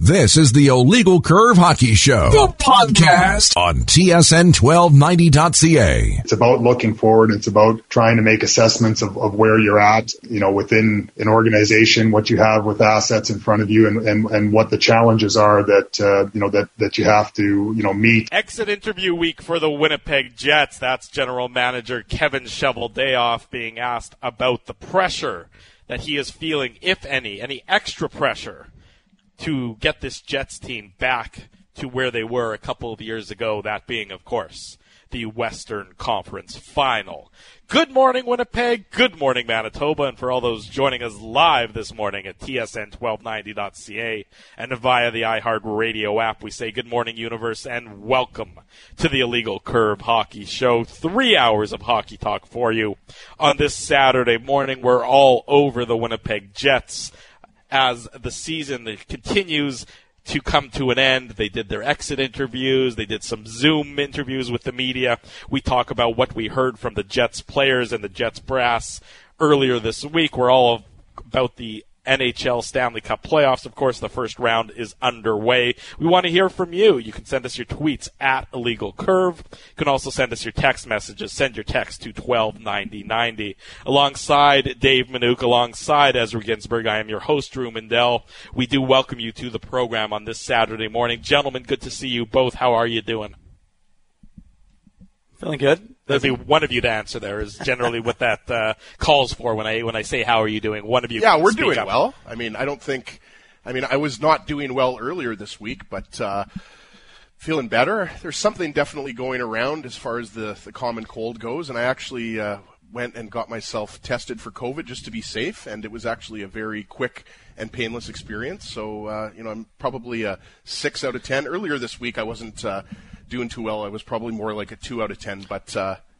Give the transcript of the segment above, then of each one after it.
This is the Illegal Curve Hockey Show, the podcast on TSN1290.ca. It's about looking forward. It's about trying to make assessments of where you're at, within an organization, what you have with assets in front of you, and what the challenges are that you have to, meet. Exit interview week for the Winnipeg Jets. That's General Manager Kevin Cheveldayoff being asked about the pressure that he is feeling, if any extra pressure to get this Jets team back to where they were a couple of years ago, that being, of course, the Western Conference Final. Good morning, Winnipeg. Good morning, Manitoba. And for all those joining us live this morning at TSN1290.ca and via the iHeartRadio app, we say good morning, universe, and welcome to the Illegal Curve Hockey Show. 3 hours of hockey talk for you on this Saturday morning. We're all over the Winnipeg Jets as the season continues to come to an end. They did their exit interviews. They did some Zoom interviews with the media. We talk about what we heard from the Jets players and the Jets brass earlier this week. We're all about the NHL Stanley Cup playoffs. Of course, the first round is underway. We want to hear from you. You can send us your tweets at Illegal Curve. You can also send us your text messages. Send your text to 129090. Alongside Dave Minuk, alongside Ezra Ginsberg, I am your host, Drew Mindell. We do welcome you to the program on this Saturday morning. Gentlemen, good to see you both. How are you doing? Feeling good. There'll be one of you to answer there is generally what that calls for when I say how are you doing. One of you. Yeah, we're speak doing up. well. I was not doing well earlier this week, but feeling better. There's something definitely going around as far as the common cold goes, and I actually went and got myself tested for COVID just to be safe, and it was actually a very quick and painless experience. So, I'm probably a 6 out of 10. Earlier this week, I wasn't doing too well. I was probably more like a 2 out of 10. But,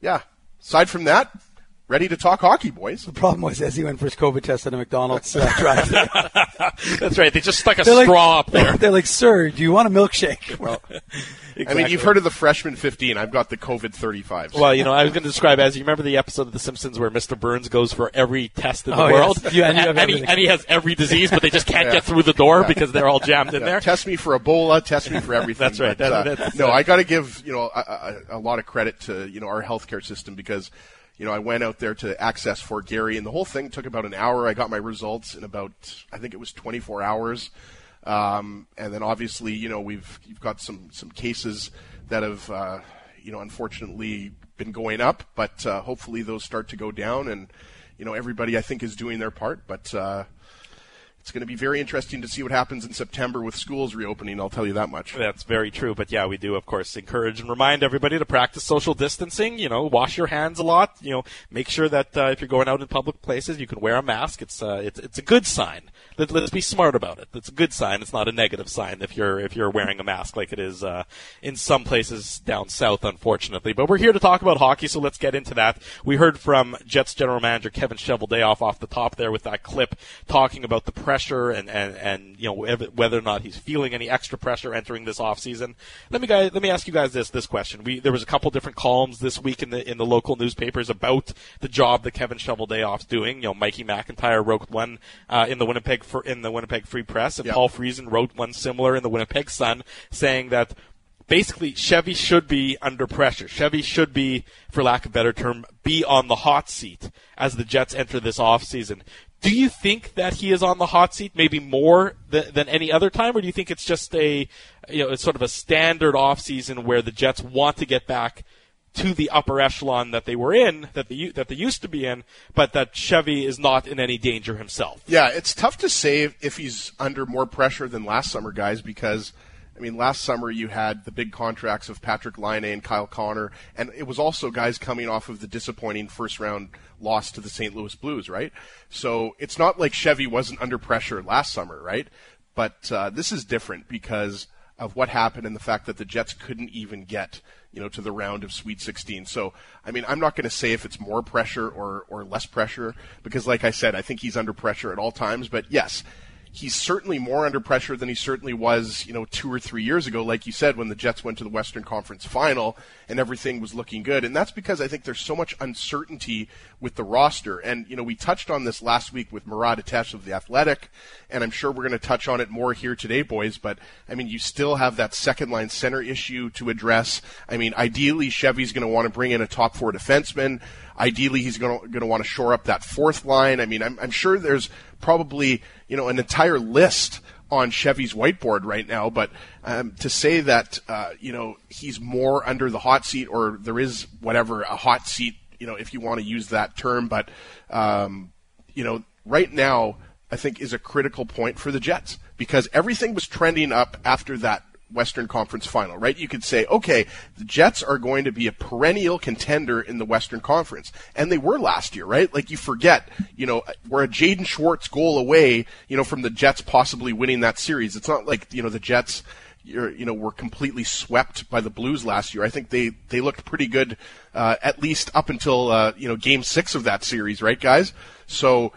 aside from that, ready to talk hockey, boys. The problem was as he went for his COVID test at a McDonald's drive-thru. That's right. They just stuck a straw up there. They're like, sir, do you want a milkshake? Well, Exactly. I mean, you've heard of the freshman 15. I've got the COVID 35. Well, I was going to describe as you remember the episode of The Simpsons where Mr. Burns goes for every test in the world, yes. and he has every disease, but they just can't get through the door because they're all jammed in there. Test me for Ebola. Test me for everything. That's right. But, I got to give a lot of credit to our healthcare system because I went out there to access Fort Garry, and the whole thing took about an hour. I got my results in about, I think it was 24 hours. And then obviously, you've got some cases that have, unfortunately been going up, but hopefully those start to go down, and everybody I think is doing their part. But it's going to be very interesting to see what happens in September with schools reopening, I'll tell you that much. That's very true. But, yeah, we do, of course, encourage and remind everybody to practice social distancing, wash your hands a lot, make sure that if you're going out in public places, you can wear a mask. It's a good sign. Let's be smart about it. It's a good sign. It's not a negative sign if you're wearing a mask like it is in some places down south, unfortunately. But we're here to talk about hockey, so let's get into that. We heard from Jets general manager Kevin Cheveldayoff off the top there with that clip talking about the pressure and whether or not he's feeling any extra pressure entering this offseason. Let me ask you guys this question. There was a couple different columns this week in the local newspapers about the job that Kevin Cheveldayoff's doing. Mikey McIntyre wrote one in the Winnipeg Free Press, and Paul Friesen wrote one similar in the Winnipeg Sun, saying that basically Chevy should be under pressure. Chevy should be, for lack of a better term, be on the hot seat as the Jets enter this offseason. Do you think that he is on the hot seat maybe more than any other time, or do you think it's just it's sort of a standard offseason where the Jets want to get back to the upper echelon that they were in, that they used to be in, but that Chevy is not in any danger himself? Yeah, it's tough to say if he's under more pressure than last summer, guys, because last summer you had the big contracts of Patrick Laine and Kyle Connor, and it was also guys coming off of the disappointing first-round loss to the St. Louis Blues, right? So it's not like Chevy wasn't under pressure last summer, right? But this is different because of what happened and the fact that the Jets couldn't even get to the round of Sweet 16. So, I'm not going to say if it's more pressure or less pressure because, like I said, I think he's under pressure at all times. But, yes, he's certainly more under pressure than he certainly was, 2 or 3 years ago, like you said, when the Jets went to the Western Conference Final and everything was looking good. And that's because I think there's so much uncertainty with the roster. And, we touched on this last week with Murat Atesh of The Athletic, and I'm sure we're going to touch on it more here today, boys. But, you still have that second-line center issue to address. Ideally, Chevy's going to want to bring in a top 4 defenseman. Ideally, he's going to want to shore up that fourth line. I'm sure there's probably, an entire list on Chevy's whiteboard right now, but to say that, he's more under the hot seat, or there is a hot seat, if you want to use that term, but, right now, I think is a critical point for the Jets, because everything was trending up after that Western Conference Final, right? You could say, okay, the Jets are going to be a perennial contender in the Western Conference. And they were last year, right? Like, you forget, we're a Jaden Schwartz goal away, from the Jets possibly winning that series. It's not like, the Jets, were completely swept by the Blues last year. I think they looked pretty good, at least up until, Game 6 of that series, right, guys? So,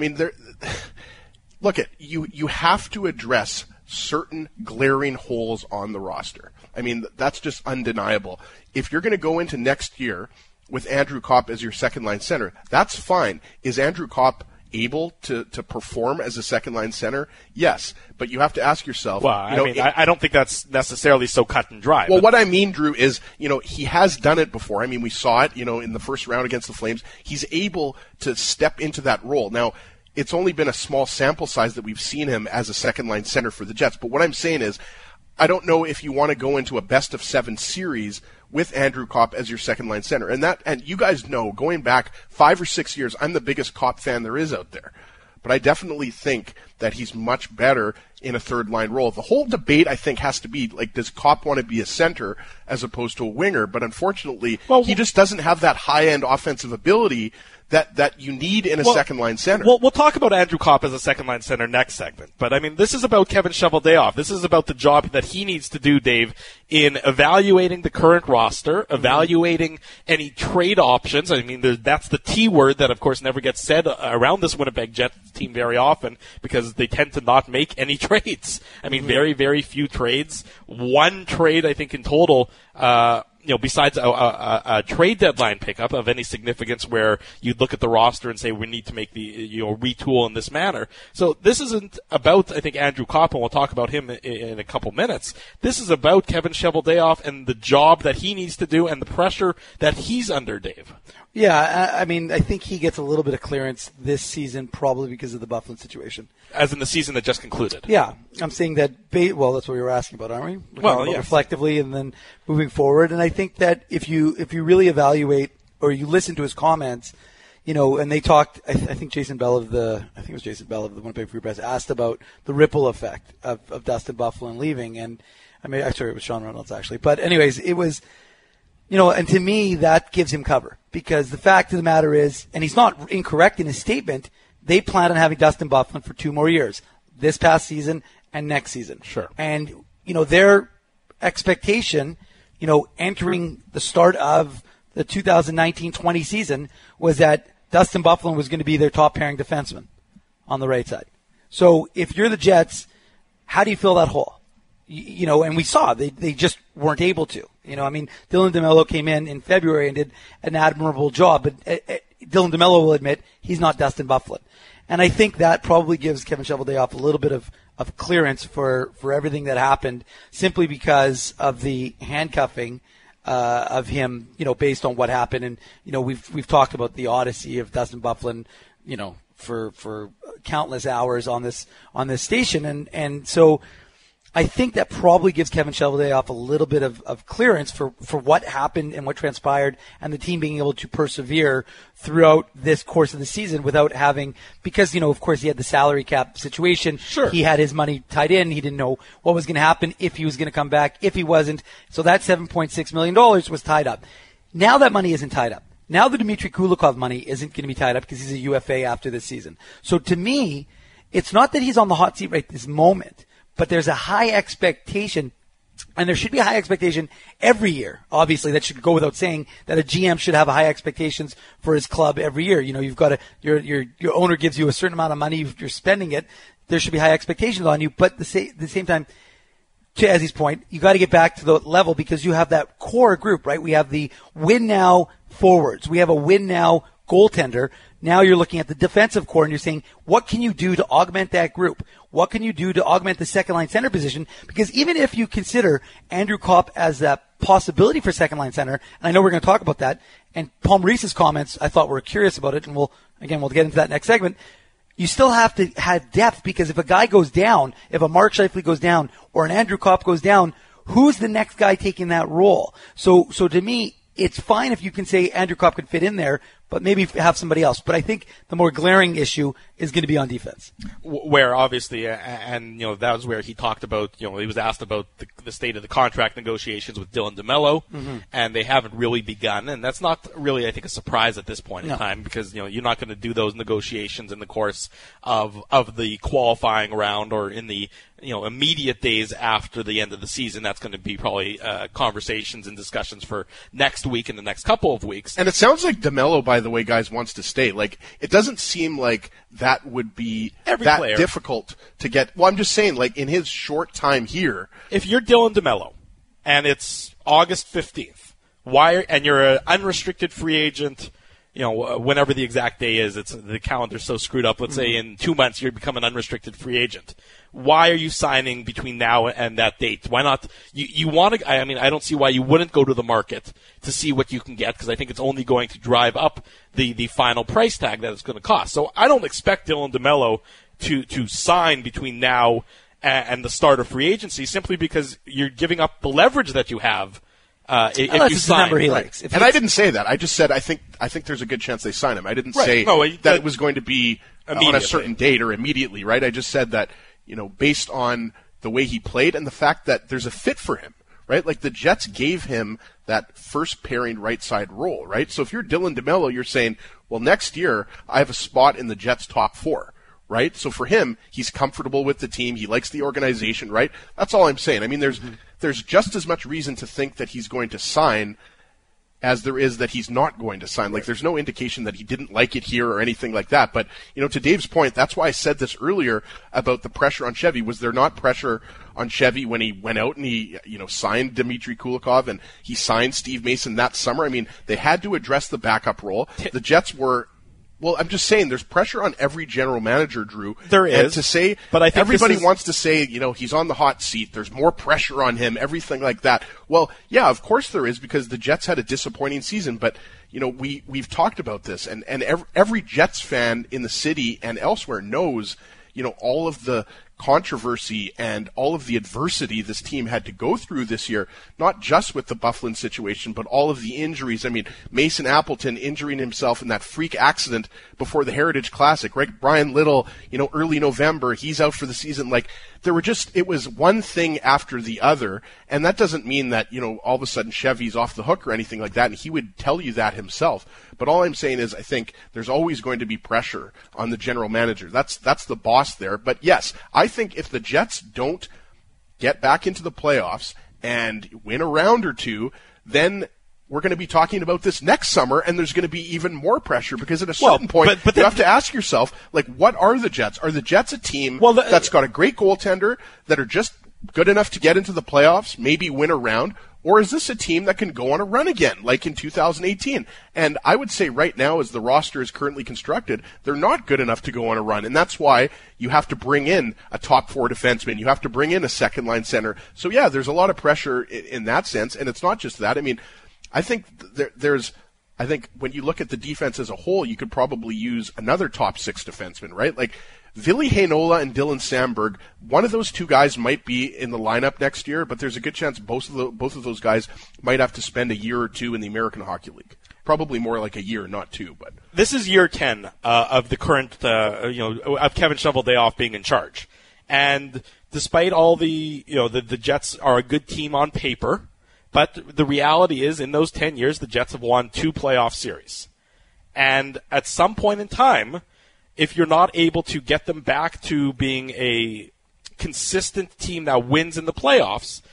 look you have to address certain glaring holes on the roster. That's just undeniable. If you're going to go into next year with Andrew Copp as your second-line center, that's fine. Is Andrew Copp able to perform as a second-line center? Yes, but you have to ask yourself... Well, I don't think that's necessarily so cut and dry. Well, what I mean, Drew, is, he has done it before. We saw it, in the first round against the Flames. He's able to step into that role. Now, it's only been a small sample size that we've seen him as a second-line center for the Jets. But what I'm saying is, I don't know if you want to go into a best-of-7 series with Andrew Copp as your second-line center. And you guys know, going back 5 or 6 years, I'm the biggest Copp fan there is out there. But I definitely think that he's much better in a third-line role. The whole debate, I think, has to be, does Copp want to be a center as opposed to a winger? But unfortunately, he just doesn't have that high-end offensive ability that you need in a second-line center. We'll talk about Andrew Copp as a second-line center next segment. But, this is about Kevin Cheveldayoff. This is about the job that he needs to do, Dave, in evaluating the current roster, evaluating any trade options. That's the T word that, of course, never gets said around this Winnipeg Jets team very often, because they tend to not make any trades. Very, very few trades. One trade, I think, in total, besides a trade deadline pickup of any significance where you'd look at the roster and say, we need to make the, retool in this manner. So this isn't about, I think, Andrew Copp, and we'll talk about him in a couple minutes. This is about Kevin Cheveldayoff and the job that he needs to do and the pressure that he's under, Dave. Yeah, I think he gets a little bit of clearance this season, probably because of the Byfuglien situation. As in the season that just concluded. Yeah, I'm saying that. That's what we were asking about, aren't we? Yes. Reflectively, and then moving forward. And I think that if you really evaluate, or you listen to his comments, and they talked. I think Jason Bell of the Winnipeg Free Press asked about the ripple effect of Dustin Byfuglien leaving, and actually it was Sean Reynolds actually. But anyways, it was. And to me, that gives him cover, because the fact of the matter is, and he's not incorrect in his statement, they plan on having Dustin Byfuglien for 2 more years, this past season and next season. Sure. And, their expectation, entering the start of the 2019-20 season was that Dustin Byfuglien was going to be their top pairing defenseman on the right side. So if you're the Jets, how do you fill that hole? And we saw they just weren't able to. Dylan DeMello came in February and did an admirable job, but Dylan DeMello will admit he's not Dustin Byfuglien. And I think that probably gives Kevin Cheveldayoff a little bit of clearance for everything that happened, simply because of the handcuffing of him, based on what happened. And, we've talked about the odyssey of Dustin Byfuglien, for countless hours on this station. And so I think that probably gives Kevin Cheveldayoff a little bit of clearance for what happened and what transpired, and the team being able to persevere throughout this course of the season without having, because, of course, he had the salary cap situation. Sure. He had his money tied in. He didn't know what was going to happen, if he was going to come back, if he wasn't. So that $7.6 million was tied up. Now that money isn't tied up. Now the Dmitry Kulikov money isn't going to be tied up because he's a UFA after this season. So to me, it's not that he's on the hot seat right this moment, but there's a high expectation, and there should be a high expectation every year. Obviously, that should go without saying that a GM should have high expectations for his club every year. You've got your owner gives you a certain amount of money, you're spending it. there should be high expectations on you. But at the same time, to Ezzy's point, you got to get back to the level because you have that core group, right? We have the win now forwards. We have a win now goaltender. Now you're looking at the defensive core and you're saying, what can you do to augment that group? What can you do to augment the second line center position? Because even if you consider Andrew Kopp as a possibility for second line center, and I know we're going to talk about that, and Paul Maurice's comments, I thought were curious about it, and we'll get into that next segment. You still have to have depth because if a guy goes down, if a Mark Scheifele goes down or an Andrew Kopp goes down, who's the next guy taking that role? So to me, it's fine if you can say Andrew Kopp can fit in there, but maybe have somebody else. But I think the more glaring issue is going to be on defense. Where obviously, and that was where he talked about, he was asked about the state of the contract negotiations with Dylan DeMello, and they haven't really begun. And that's not really, I think, a surprise at this point in time because, you're not going to do those negotiations in the course of the qualifying round or in the, immediate days after the end of the season. That's going to be probably conversations and discussions for next week and the next couple of weeks. And it sounds like DeMello, by the way, guys, wants to stay. Like, it doesn't seem like that would be difficult to get. Well, I'm just saying, like, in his short time here. If you're Dylan DeMello and it's August 15th, and you're an unrestricted free agent, whenever the exact day is, the calendar's so screwed up. Let's say in 2 months you become an unrestricted free agent. Why are you signing between now and that date? Why not? You want to? I don't see why you wouldn't go to the market to see what you can get because I think it's only going to drive up the final price tag that it's going to cost. So I don't expect Dylan DeMello to sign between now and the start of free agency simply because you're giving up the leverage that you have. If you sign, number he likes. And I didn't say that. I just said I think there's a good chance they sign him. I didn't say that it was going to be on a certain date or immediately, right? I just said that, based on the way he played and the fact that there's a fit for him, right? Like the Jets gave him that first pairing right side role, right? So if you're Dylan DeMello, you're saying, well, next year I have a spot in the Jets top 4. Right? So for him, he's comfortable with the team. He likes the organization, right? That's all I'm saying. I mean, there's just as much reason to think that he's going to sign as there is that he's not going to sign. Like, there's no indication that he didn't like it here or anything like that. But, to Dave's point, that's why I said this earlier about the pressure on Chevy. Was there not pressure on Chevy when he went out and he, signed Dmitry Kulikov and he signed Steve Mason that summer? I mean, they had to address the backup role. The Jets were... Well, I'm just saying there's pressure on every general manager, Drew. There is. And to say, but I think everybody wants to say, he's on the hot seat. There's more pressure on him, everything like that. Well, yeah, of course there is because the Jets had a disappointing season. But, we've talked about this. And every Jets fan in the city and elsewhere knows, all of the controversy and all of the adversity this team had to go through this year, not just with the Byfuglien situation, but all of the injuries. I mean, Mason Appleton injuring himself in that freak accident before the Heritage Classic, right? Brian Little, early November, he's out for the season. Like, it was one thing after the other, and that doesn't mean that, all of a sudden Chevy's off the hook or anything like that, and he would tell you that himself. But all I'm saying is I think there's always going to be pressure on the general manager. That's the boss there. But yes, I think if the Jets don't get back into the playoffs and win a round or two, then we're going to be talking about this next summer, and there's going to be even more pressure because at a certain point, you have to ask yourself, like, what are the Jets? Are the Jets a team that's got a great goaltender that are just good enough to get into the playoffs, maybe win a round? Or is this a team that can go on a run again, like in 2018? And I would say right now, as the roster is currently constructed, they're not good enough to go on a run. And that's why you have to bring in a top 4 defenseman. You have to bring in a second-line center. So, yeah, there's a lot of pressure in that sense. And it's not just that. I mean, I think I think when you look at the defense as a whole, you could probably use another top 6 defenseman, right? Like, Ville Heinola and Dylan Samberg, one of those two guys might be in the lineup next year, but there's a good chance both of those guys might have to spend a year or two in the American Hockey League. Probably more like a year, not 2. But this is year 10 of the current, of Kevin Shoveldayoff being in charge, and despite all the Jets are a good team on paper, but the reality is in those 10 years the Jets have won 2 playoff series, and at some point in time, if you're not able to get them back to being a consistent team that wins in the playoffs,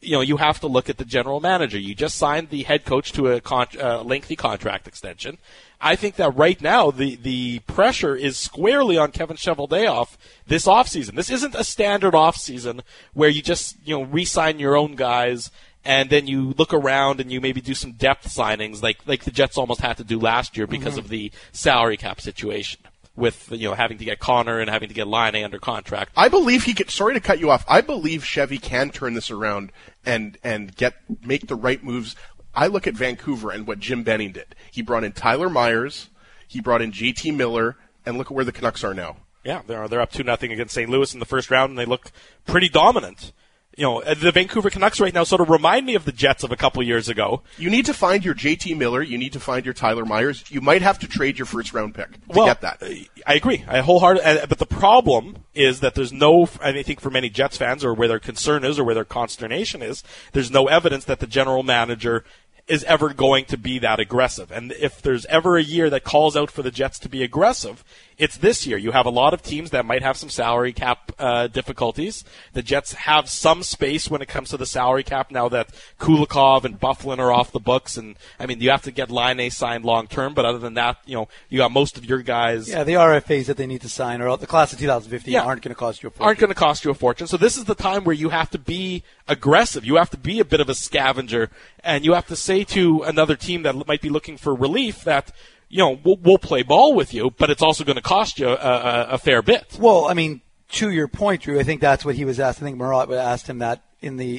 you have to look at the general manager. You just signed the head coach to a lengthy contract extension. I think that right now the pressure is squarely on Kevin Cheveldayoff this offseason. This isn't a standard offseason where you just, re-sign your own guys and then you look around and you maybe do some depth signings like the Jets almost had to do last year because of the salary cap situation with, having to get Connor and having to get Laine under contract. I believe he could, sorry to cut you off, I believe Chevy can turn this around and make the right moves. I look at Vancouver and what Jim Benning did. He brought in Tyler Myers, he brought in JT Miller, and look at where the Canucks are now. Yeah, they're up 2-0 against St. Louis in the first round, and they look pretty dominant. The Vancouver Canucks right now sort of remind me of the Jets of a couple years ago. You need to find your JT Miller. You need to find your Tyler Myers. You might have to trade your first-round pick to get that. I agree. I wholeheartedly. But the problem is that there's no, I think for many Jets fans, or where their concern is or where their consternation is, there's no evidence that the general manager is ever going to be that aggressive. And if there's ever a year that calls out for the Jets to be aggressive, it's this year. You have a lot of teams that might have some salary cap difficulties. The Jets have some space when it comes to the salary cap now that Kulikov and Byfuglien are off the books. And, you have to get Laine signed long term, but other than that, you got most of your guys. Yeah, the RFAs that they need to sign, or the class of 2015, aren't going to cost you a fortune. So this is the time where you have to be aggressive. You have to be a bit of a scavenger, and you have to say to another team that might be looking for relief that, we'll play ball with you, but it's also going to cost you a fair bit. Well, to your point, Drew, I think that's what he was asked. I think Murat asked him that in the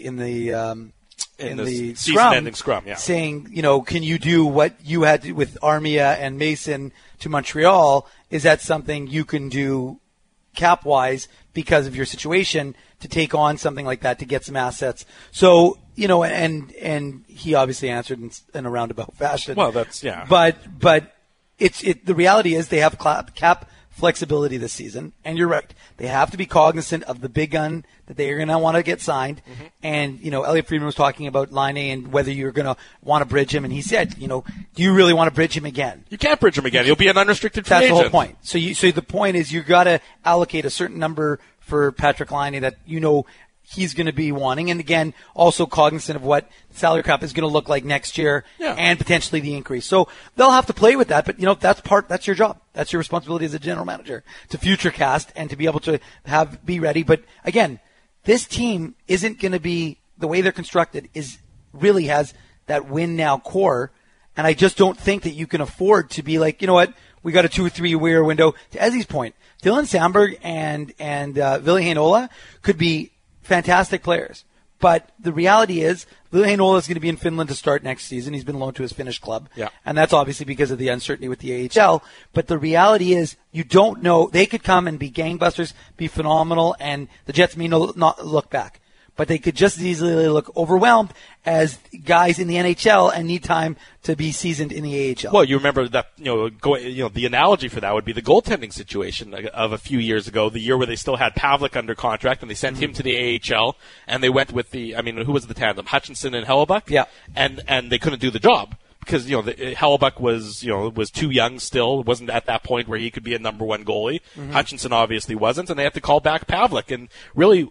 season-ending scrum, yeah. Saying, can you do what you had to with Armia and Mason to Montreal? Is that something you can do cap-wise because of your situation to take on something like that to get some assets? So, and he obviously answered in a roundabout fashion. Well, that's, yeah. But the reality is they have cap flexibility this season, and you're right. They have to be cognizant of the big gun that they are going to want to get signed. Mm-hmm. And, Elliot Friedman was talking about Laine and whether you're going to want to bridge him, and he said, do you really want to bridge him again? You can't bridge him again. He'll be an unrestricted free agent. That's the whole point. So the point is you got to allocate a certain number for Patrick Laine that he's going to be wanting, and again, also cognizant of what salary cap is going to look like next year, and potentially the increase. So they'll have to play with that, but that's your job. That's your responsibility as a general manager to future cast and to be able to be ready. But again, this team isn't going to be, the way they're constructed really has that win now core, and I just don't think that you can afford to be like, we got a 2 or 3 year window. To Ezzy's point, Dylan Samberg and Ville Heinola could be fantastic players. But the reality is, Ville Heinola is going to be in Finland to start next season. He's been loaned to his Finnish club. Yeah. And that's obviously because of the uncertainty with the AHL. But the reality is, you don't know. They could come and be gangbusters, be phenomenal, and the Jets may not look back. But they could just as easily look overwhelmed as guys in the NHL and need time to be seasoned in the AHL. Well, you remember that, the analogy for that would be the goaltending situation of a few years ago, the year where they still had Pavlik under contract and they sent him to the AHL, and they went with who was the tandem? Hutchinson and Hellebuck? Yeah. And they couldn't do the job. Because, Hellebuck was too young still, wasn't at that point where he could be a number one goalie. Mm-hmm. Hutchinson obviously wasn't, and they had to call back Pavlik. And really,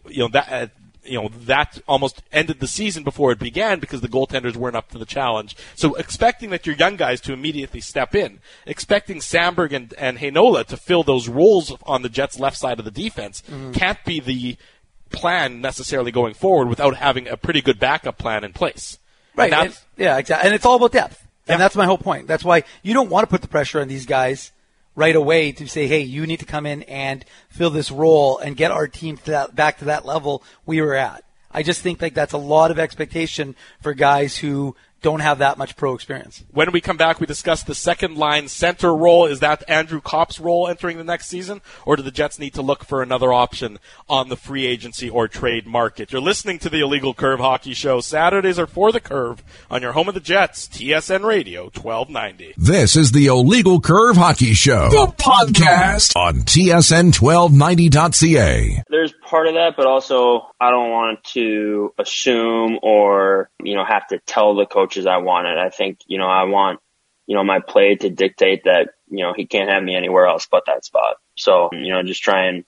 that almost ended the season before it began because the goaltenders weren't up to the challenge. So expecting that your young guys to immediately step in, expecting Samberg and Heinola to fill those roles on the Jets' left side of the defense can't be the plan necessarily going forward without having a pretty good backup plan in place. Right. Exactly. And it's all about depth. And that's my whole point. That's why you don't want to put the pressure on these guys right away to say, hey, you need to come in and fill this role and get our team back to that level we were at. I just think that's a lot of expectation for guys who don't have that much pro experience. When we come back, we discuss the second line center role. Is that Andrew Kopp's role entering the next season, or do the Jets need to look for another option on the free agency or trade market? You're listening to the Illegal Curve Hockey Show. Saturdays are For the Curve on your home of the Jets, TSN Radio 1290. This is the Illegal Curve Hockey Show, the podcast on TSN1290.ca. There's part of that, but also I don't want to assume or, have to tell the coaches I want it. I think, I want, my play to dictate that, he can't have me anywhere else but that spot. So, just try and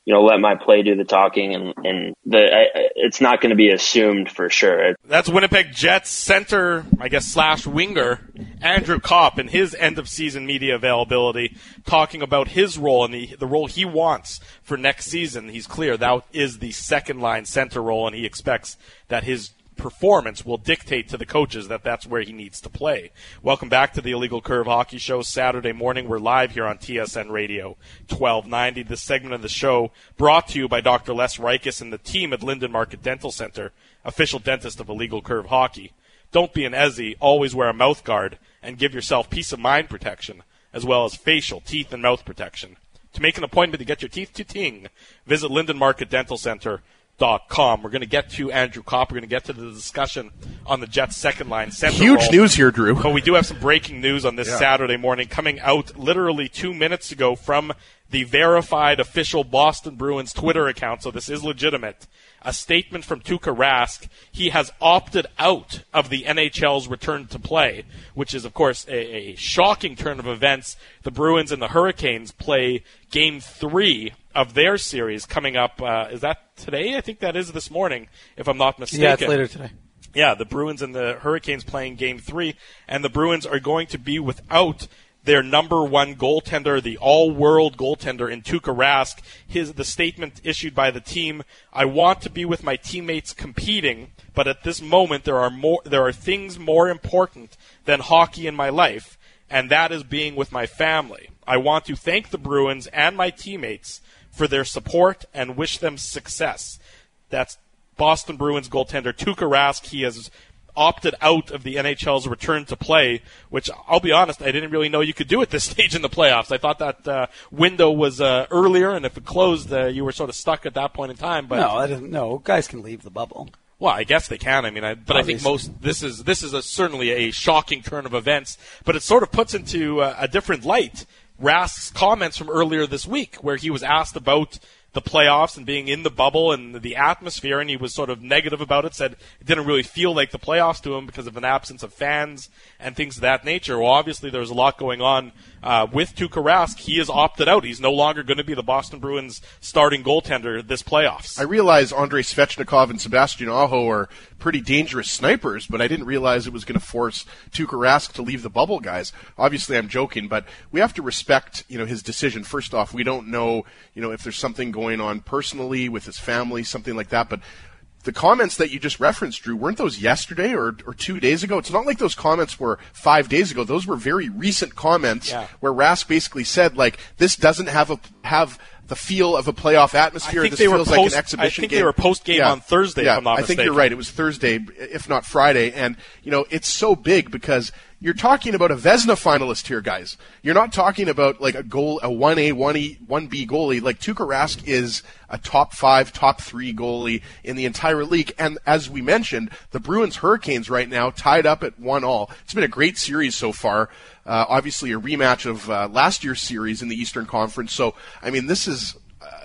let my play do the talking, and it's not going to be assumed for sure. That's Winnipeg Jets center, I guess, / winger, Andrew Kopp, in his end-of-season media availability, talking about his role and the role he wants for next season. He's clear that is the second-line center role, and he expects that his performance will dictate to the coaches that that's where he needs to play. Welcome back to the Illegal Curve Hockey Show. Saturday morning, we're live here on TSN Radio 1290. This segment of the show brought to you by Dr. Les Reiches and the team at Linden Market Dental Center, official dentist of Illegal Curve Hockey. Don't be an Ezzy. Always wear a mouth guard and give yourself peace of mind protection, as well as facial, teeth, and mouth protection. To make an appointment to get your teeth to ting, visit Linden Market Dental Center. We're going to get to Andrew Kopp. We're going to get to the discussion on the Jets' second-line center Huge role. news here, Drew. But we do have some breaking news on this Saturday morning coming out literally 2 minutes ago from the verified official Boston Bruins Twitter account, so this is legitimate. A statement from Tuukka Rask. He has opted out of the NHL's return to play, which is, of course, a shocking turn of events. The Bruins and the Hurricanes play Game 3 of their series coming up. Is that today? I think that is this morning, if I'm not mistaken. Yeah, it's later today. Yeah, the Bruins and the Hurricanes playing Game 3, and the Bruins are going to be without their number one goaltender, the all-world goaltender in Tuukka Rask. The statement issued by the team: I want to be with my teammates competing, but at this moment there are things more important than hockey in my life, and that is being with my family. I want to thank the Bruins and my teammates for their support and wish them success. That's Boston Bruins goaltender Tuukka Rask. He has opted out of the NHL's return to play, which I'll be honest, I didn't really know you could do at this stage in the playoffs. I thought that window was earlier, and if it closed, you were sort of stuck at that point in time. But no, guys can leave the bubble. Well, I guess they can. I mean, I think this is certainly a shocking turn of events, but it sort of puts into a different light Rask's comments from earlier this week, where he was asked about the playoffs and being in the bubble and the atmosphere, and he was sort of negative about it, said it didn't really feel like the playoffs to him because of an absence of fans and things of that nature. Well, obviously there's a lot going on with Tuukka Rask. He has opted out. He's no longer going to be the Boston Bruins starting goaltender this playoffs. I realize Andrei Svechnikov and Sebastian Aho are pretty dangerous snipers, but I didn't realize it was going to force Tuukka Rask to leave the bubble, guys. Obviously, I'm joking, but we have to respect, his decision. First off, we don't know, if there's something going on personally with his family, something like that, but the comments that you just referenced, Drew, weren't those yesterday or 2 days ago? It's not like those comments were 5 days ago. Those were very recent comments where Rask basically said, this doesn't have the feel of a playoff atmosphere. This feels like an exhibition game. I think they were post-game on Thursday, if I'm not mistaken. I think you're right. It was Thursday, if not Friday. And, it's so big because you're talking about a Vezina finalist here, guys. You're not talking about a 1A, 1B goalie. Tuukka Rask is a top 5, top 3 goalie in the entire league. And as we mentioned, the Bruins Hurricanes right now tied up at 1-1. It's been a great series so far. Obviously a rematch of last year's series in the Eastern Conference. So, this is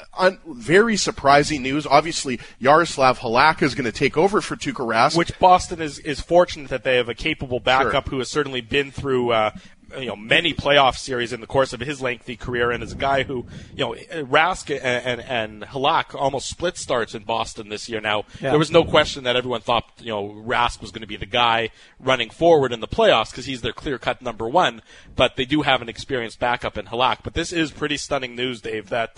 very surprising news. Obviously, Yaroslav Halak is going to take over for Tuukka Rask. Which Boston is fortunate that they have a capable backup who has certainly been through many playoff series in the course of his lengthy career, and is a guy who, Rask and Halak almost split starts in Boston this year. Now, there was no question that everyone thought, Rask was going to be the guy running forward in the playoffs because he's their clear-cut number one, but they do have an experienced backup in Halak. But this is pretty stunning news, Dave, that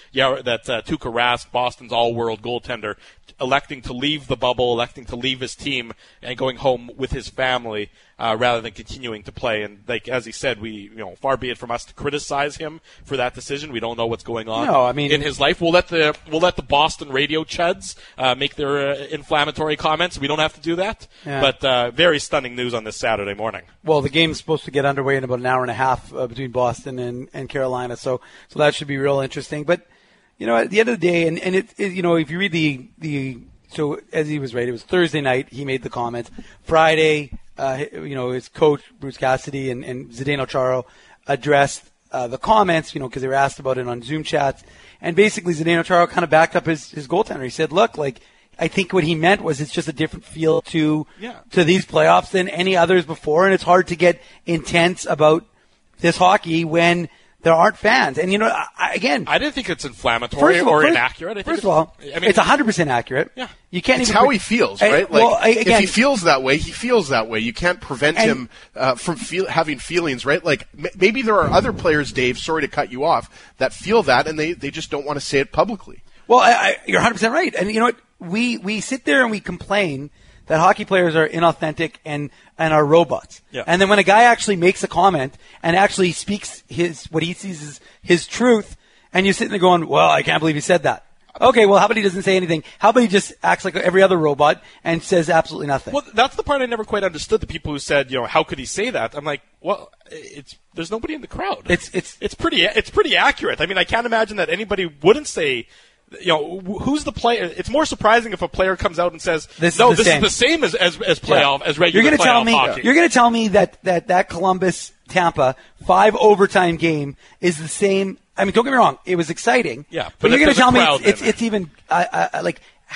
Tuukka Rask, Boston's all-world goaltender, electing to leave the bubble, electing to leave his team, and going home with his family rather than continuing to play. And as he said, far be it from us to criticize him for that decision. We don't know what's going on in his life. We'll let the Boston radio chuds make their inflammatory comments. We don't have to do that. Yeah. But very stunning news on this Saturday morning. Well, the game's supposed to get underway in about an hour and a half between Boston and Carolina, so that should be real interesting. But at the end of the day, and it if you read so as he was right, it was Thursday night he made the comments. Friday, his coach Bruce Cassidy and Zdeno Chara addressed the comments, because they were asked about it on Zoom chats, and basically Zdeno Chara kind of backed up his goaltender. He said, "Look, I think what he meant was it's just a different feel to these playoffs than any others before, and it's hard to get intense about this hockey when there aren't fans. And, I didn't think it's inflammatory or inaccurate. I think first of all, it's 100% accurate. Yeah. You can't it's even how he feels, right? If he feels that way, he feels that way. You can't prevent him from having feelings, right? Like, maybe there are other players, Dave, sorry to cut you off, that feel that, and they just don't want to say it publicly. Well, you're 100% right. And you know what? We sit there and we complain that hockey players are inauthentic and are robots. Yeah. And then when a guy actually makes a comment and actually speaks what he sees as his truth, and you're sitting there going, well, I can't believe he said that. Okay, well, how about he doesn't say anything? How about he just acts like every other robot and says absolutely nothing? Well, that's the part I never quite understood. The people who said, how could he say that? I'm like, well, there's nobody in the crowd. It's pretty accurate. I mean, I can't imagine that anybody wouldn't say, who's the player? It's more surprising if a player comes out and says, this is the same as playoff, as regular playoff hockey. You're going to tell me that Columbus Tampa 5 overtime game is the same. I mean, don't get me wrong, it was exciting. Yeah, but you're going to tell me it's even like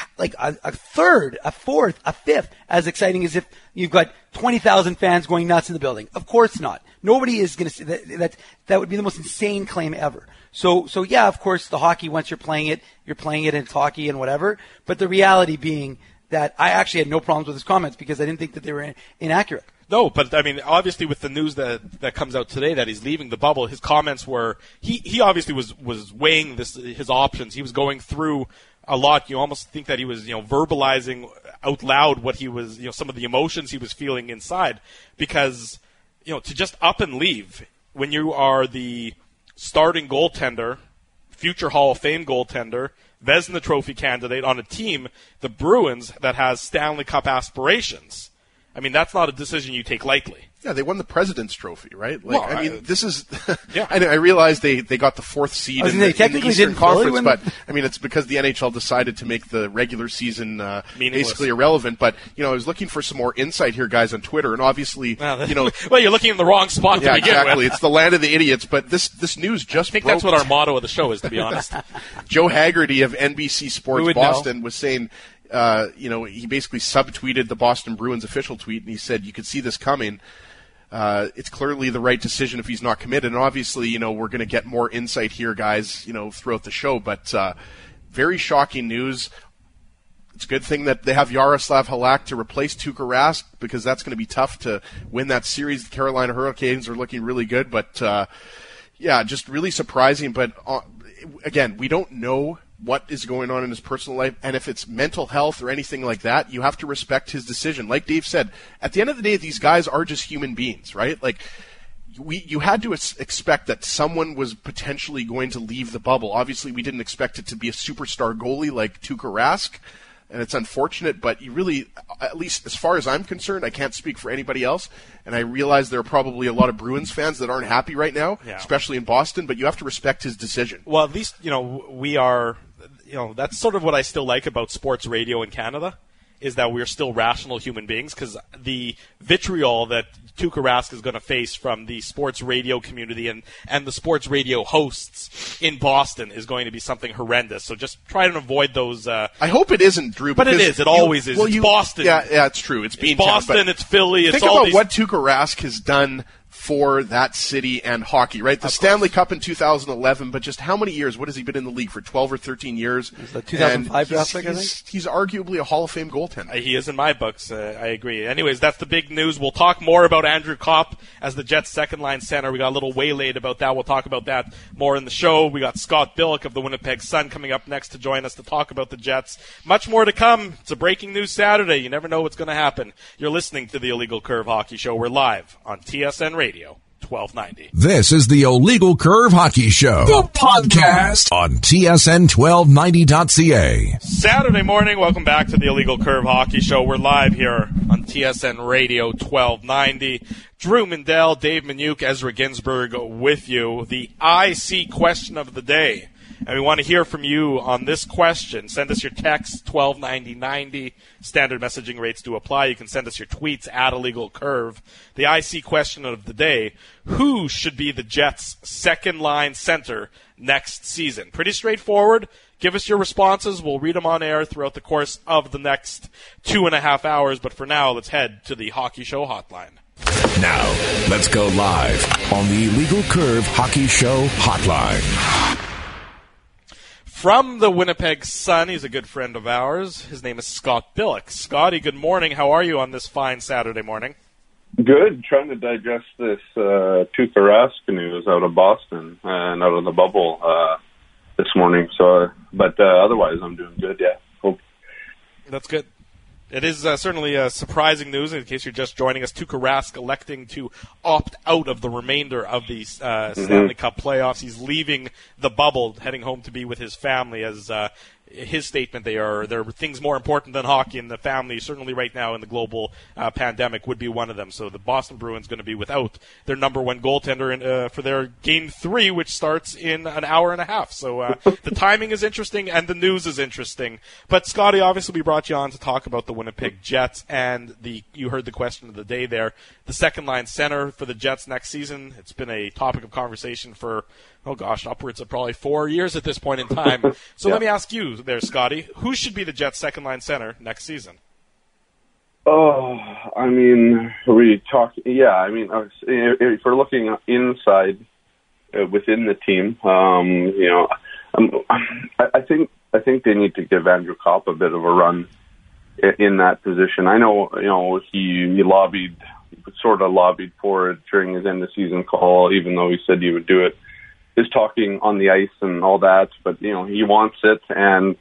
a third, a fourth, a fifth as exciting as if you've got 20,000 fans going nuts in the building. Of course not. Nobody is going to say that. That would be the most insane claim ever. So yeah, of course, the hockey, once you're playing it and it's hockey and whatever. But the reality being that I actually had no problems with his comments because I didn't think that they were inaccurate. No, but I mean, obviously with the news that comes out today that he's leaving the bubble, his comments were, he obviously was weighing his options. He was going through a lot. You almost think that he was, verbalizing out loud what he was, some of the emotions he was feeling inside, because, to just up and leave when you are the starting goaltender, future Hall of Fame goaltender, Vezina Trophy candidate on a team, the Bruins, that has Stanley Cup aspirations. I mean, that's not a decision you take lightly. Yeah, they won the President's Trophy, right? This is. Yeah. I realize they got the 4th seed in the Eastern Conference, but I mean, it's because the NHL decided to make the regular season basically irrelevant. But I was looking for some more insight here, guys, on Twitter, and obviously, well, you're looking in the wrong spot to begin exactly. with. It's the land of the idiots. But this news just. I think that's what our motto of the show is, to be honest. Joe Haggerty of NBC Sports Boston was saying. He basically subtweeted the Boston Bruins official tweet, and he said, you could see this coming. It's clearly the right decision if he's not committed. And obviously, we're going to get more insight here, guys, throughout the show. But very shocking news. It's a good thing that they have Yaroslav Halak to replace Tuukka Rask, because that's going to be tough to win that series. The Carolina Hurricanes are looking really good. But, just really surprising. But, again, we don't know what is going on in his personal life, and if it's mental health or anything like that, you have to respect his decision. Like Dave said, at the end of the day, these guys are just human beings, right? Like, you had to expect that someone was potentially going to leave the bubble. Obviously, we didn't expect it to be a superstar goalie like Tuukka Rask, and it's unfortunate, but you really, at least as far as I'm concerned, I can't speak for anybody else, and I realize there are probably a lot of Bruins fans that aren't happy right now, especially in Boston, but you have to respect his decision. Well, at least, we are, that's sort of what I still like about sports radio in Canada, is that we're still rational human beings, because the vitriol that Tuukka Rask is going to face from the sports radio community and the sports radio hosts in Boston is going to be something horrendous. So just try and avoid those. I hope it isn't, Drew. But it is. It always is. It's Boston. Yeah, it's true. It's Boston. It's Philly. Think about what Tuukka Rask has done for that city and hockey, right? The Stanley Cup in 2011, but just how many years? What has he been in the league for? 12 or 13 years? It's the 2005 draft pick, I think. He's arguably a Hall of Fame goaltender. He is in my books. I agree. Anyways, that's the big news. We'll talk more about Andrew Kopp as the Jets' second-line center. We got a little waylaid about that. We'll talk about that more in the show. We got Scott Billick of the Winnipeg Sun coming up next to join us to talk about the Jets. Much more to come. It's a breaking news Saturday. You never know what's going to happen. You're listening to the Illegal Curve Hockey Show. We're live on TSN Radio. 1290. This is the Illegal Curve Hockey Show, the podcast on TSN1290.ca. Saturday morning, welcome back to the Illegal Curve Hockey Show. We're live here on TSN Radio 1290. Drew Mindell, Dave Minuk, Ezra Ginsburg with you. The IC question of the day. And we want to hear from you on this question. Send us your text, 129090. Standard messaging rates do apply. You can send us your tweets at Illegal Curve. The IC question of the day, who should be the Jets' second-line center next season? Pretty straightforward. Give us your responses. We'll read them on air throughout the course of the next 2.5 hours. But for now, let's head to the Hockey Show hotline. Now, let's go live on the Illegal Curve Hockey Show hotline. From the Winnipeg Sun, he's a good friend of ours. His name is Scott Billeck. Scotty, good morning. How are you on this fine Saturday morning? Good. Trying to digest this Tuukka Rask news out of Boston and out of the bubble this morning. So, but otherwise, I'm doing good. Yeah. Hope. That's good. It is certainly surprising news. In case you're just joining us, Tuukka Rask electing to opt out of the remainder of the Stanley Cup playoffs. He's leaving the bubble, heading home to be with his family. As his statement, there are things more important than hockey, and the family, certainly right now in the global pandemic, would be one of them. So the Boston Bruins going to be without their number one goaltender for their Game 3, which starts in an hour and a half. So the timing is interesting, and the news is interesting. But, Scotty, obviously we brought you on to talk about the Winnipeg Jets, and you heard the question of the day there. The second-line center for the Jets next season, it's been a topic of conversation for, upwards of probably 4 years at this point in time. So Let me ask you there, Scotty, who should be the Jets' second-line center next season? Oh, I mean, if we're looking inside within the team, I think they need to give Andrew Kopp a bit of a run in that position. I know, he sort of lobbied for it during his end of season call, even though he said he would do it. His talking on the ice and all that, but he wants it, and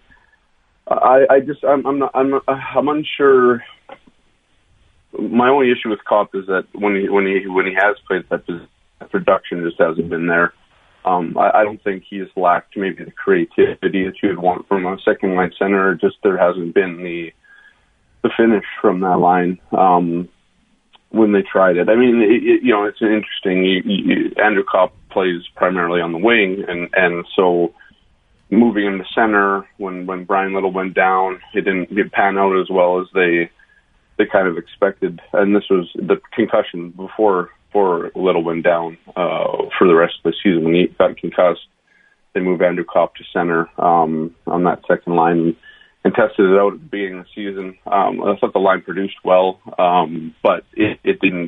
I'm unsure. My only issue with Kopp is that when he has played that position, production just hasn't been there. I don't think he has lacked maybe the creativity that you would want from a second line center. Just there hasn't been the finish from that line when they tried it. I mean, it's interesting. Andrew Kopp plays primarily on the wing, and so moving him to center when Brian Little went down, it didn't pan out as well as they kind of expected. And this was the concussion before Little went down for the rest of the season. When he got concussed, they moved Andrew Kopp to center on that second line and tested it out at the beginning of the season. I thought the line produced well, but it didn't.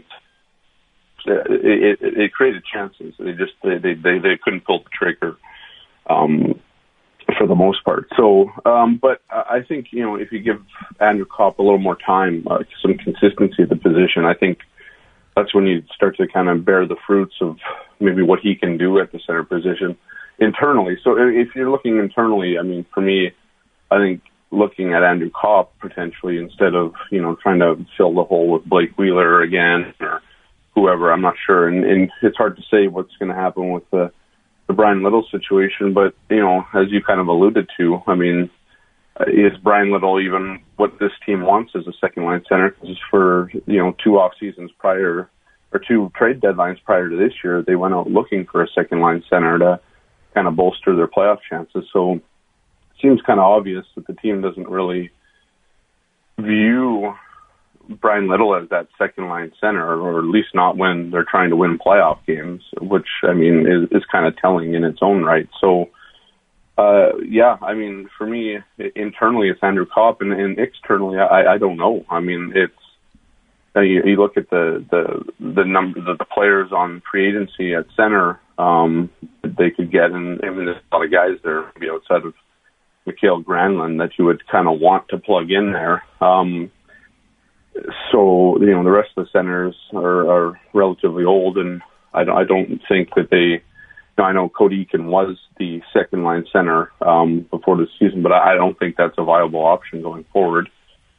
It created chances. They couldn't pull the trigger for the most part. So, but I think if you give Andrew Kopp a little more time, some consistency at the position, I think that's when you start to kind of bear the fruits of maybe what he can do at the center position internally. So if you're looking internally, I mean, for me, I think looking at Andrew Kopp potentially instead of trying to fill the hole with Blake Wheeler again or whoever, I'm not sure. And it's hard to say what's going to happen with the Brian Little situation, but, as you kind of alluded to, I mean, is Brian Little even what this team wants as a second-line center? Because for, 2 off seasons prior, or 2 trade deadlines prior to this year, they went out looking for a second-line center to kind of bolster their playoff chances. So it seems kind of obvious that the team doesn't really view Brian Little as that second-line center, or at least not when they're trying to win playoff games, which, I mean, is kind of telling in its own right. So, I mean, for me, internally it's Andrew Kopp, and externally, I don't know. I mean, it's you look at the number the players on free agency at center they could get, and I mean, there's a lot of guys there, maybe outside of Mikael Granlund, that you would kind of want to plug in there. So, the rest of the centers are relatively old, and I don't think that they. I know Cody Eakin was the second line center before the season, but I don't think that's a viable option going forward.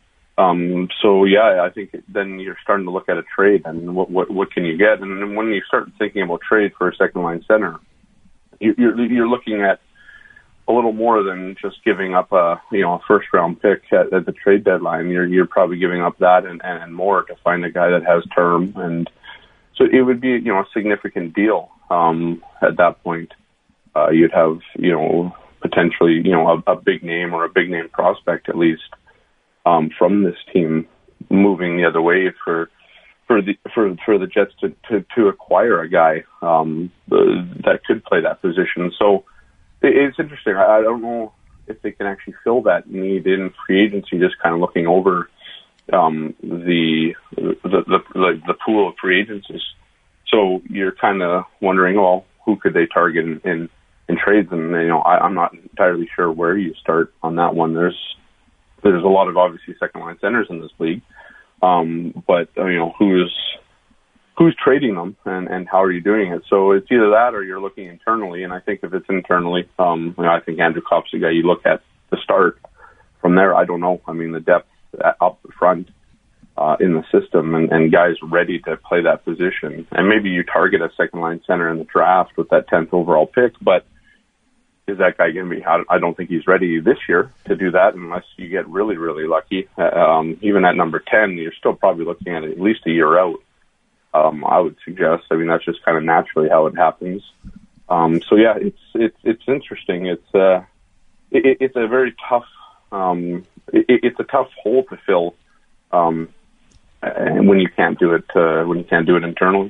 I think then you're starting to look at a trade, and what can you get? And when you start thinking about trade for a second line center, you're looking at a little more than just giving up a first round pick at the trade deadline. You're probably giving up that and more to find a guy that has term, and so it would be a significant deal. At that point, you'd have potentially a big name or a big name prospect at least from this team moving the other way for the Jets to acquire a guy that could play that position. So it's interesting. I don't know if they can actually fill that need in free agency, just kind of looking over the pool of free agents is. So you're kind of wondering, well, who could they target in trades? And I'm not entirely sure where you start on that one. There's a lot of obviously second line centers in this league, but who's trading them and how are you doing it? So it's either that or you're looking internally. And I think if it's internally, I think Andrew Kopp's the guy you look at to start. From there, I don't know. I mean, the depth up front in the system and guys ready to play that position. And maybe you target a second line center in the draft with that 10th overall pick, but is that guy going to be, I don't think he's ready this year to do that unless you get really, really lucky. Even at number 10, you're still probably looking at least a year out. I would suggest. I mean, that's just kind of naturally how it happens. So yeah, it's interesting. It's a very tough, it's a tough hole to fill. And when you can't do it internally.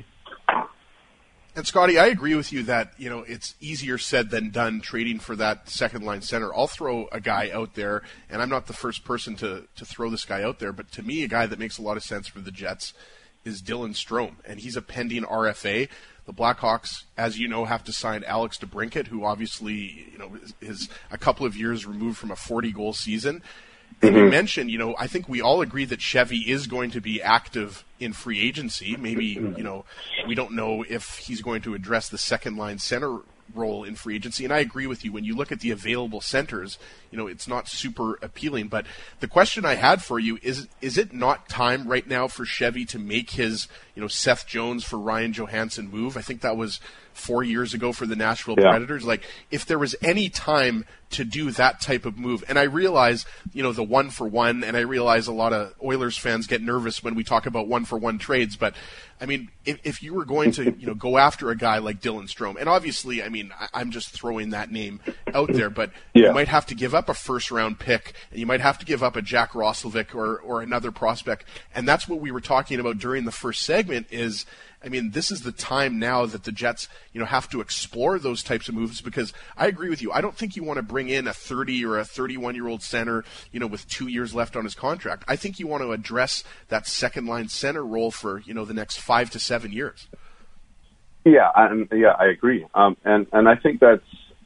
And Scotty, I agree with you that, it's easier said than done trading for that second line center. I'll throw a guy out there, and I'm not the first person to throw this guy out there, but to me, a guy that makes a lot of sense for the Jets is Dylan Strome, and he's a pending RFA. The Blackhawks, as you know, have to sign Alex DeBrincat, who obviously, is a couple of years removed from a 40-goal season. And you mentioned, I think we all agree that Chevy is going to be active in free agency. Maybe, we don't know if he's going to address the second line center role in free agency. And I agree with you. When you look at the available centers, it's not super appealing. But the question I had for you is it not time right now for Chevy to make his, Seth Jones for Ryan Johansson move? I think that was 4 years ago for the Nashville Predators. Like, if there was any time to do that type of move, and I realize, the 1-for-1, and I realize a lot of Oilers fans get nervous when we talk about 1-for-1 trades, but I mean, if you were going to, go after a guy like Dylan Strome, and obviously, I mean, I'm just throwing that name out there, but you might have to give up a first-round pick, and you might have to give up a Jack Roslovic or another prospect, and that's what we were talking about during the first segment is, I mean, this is the time now that the Jets, have to explore those types of moves because I agree with you. I don't think you want to bring in a 30 or a 31-year-old center, with 2 years left on his contract. I think you want to address that second-line center role for, the next 5 to 7 years. Yeah, I agree. And I think that's,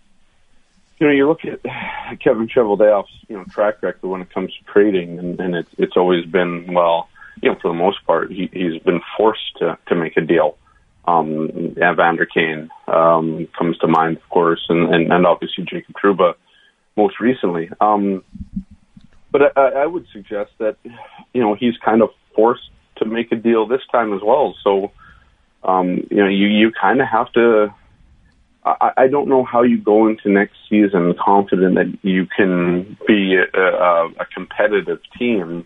you look at Kevin Cheveldayoff's, track record when it comes to trading, and it's always been, well, for the most part, he's been forced to make a deal. Evander Kane comes to mind, of course, and obviously Jacob Trouba most recently. But I would suggest that, he's kind of forced to make a deal this time as well. So, you kind of have to. I don't know how you go into next season confident that you can be a competitive team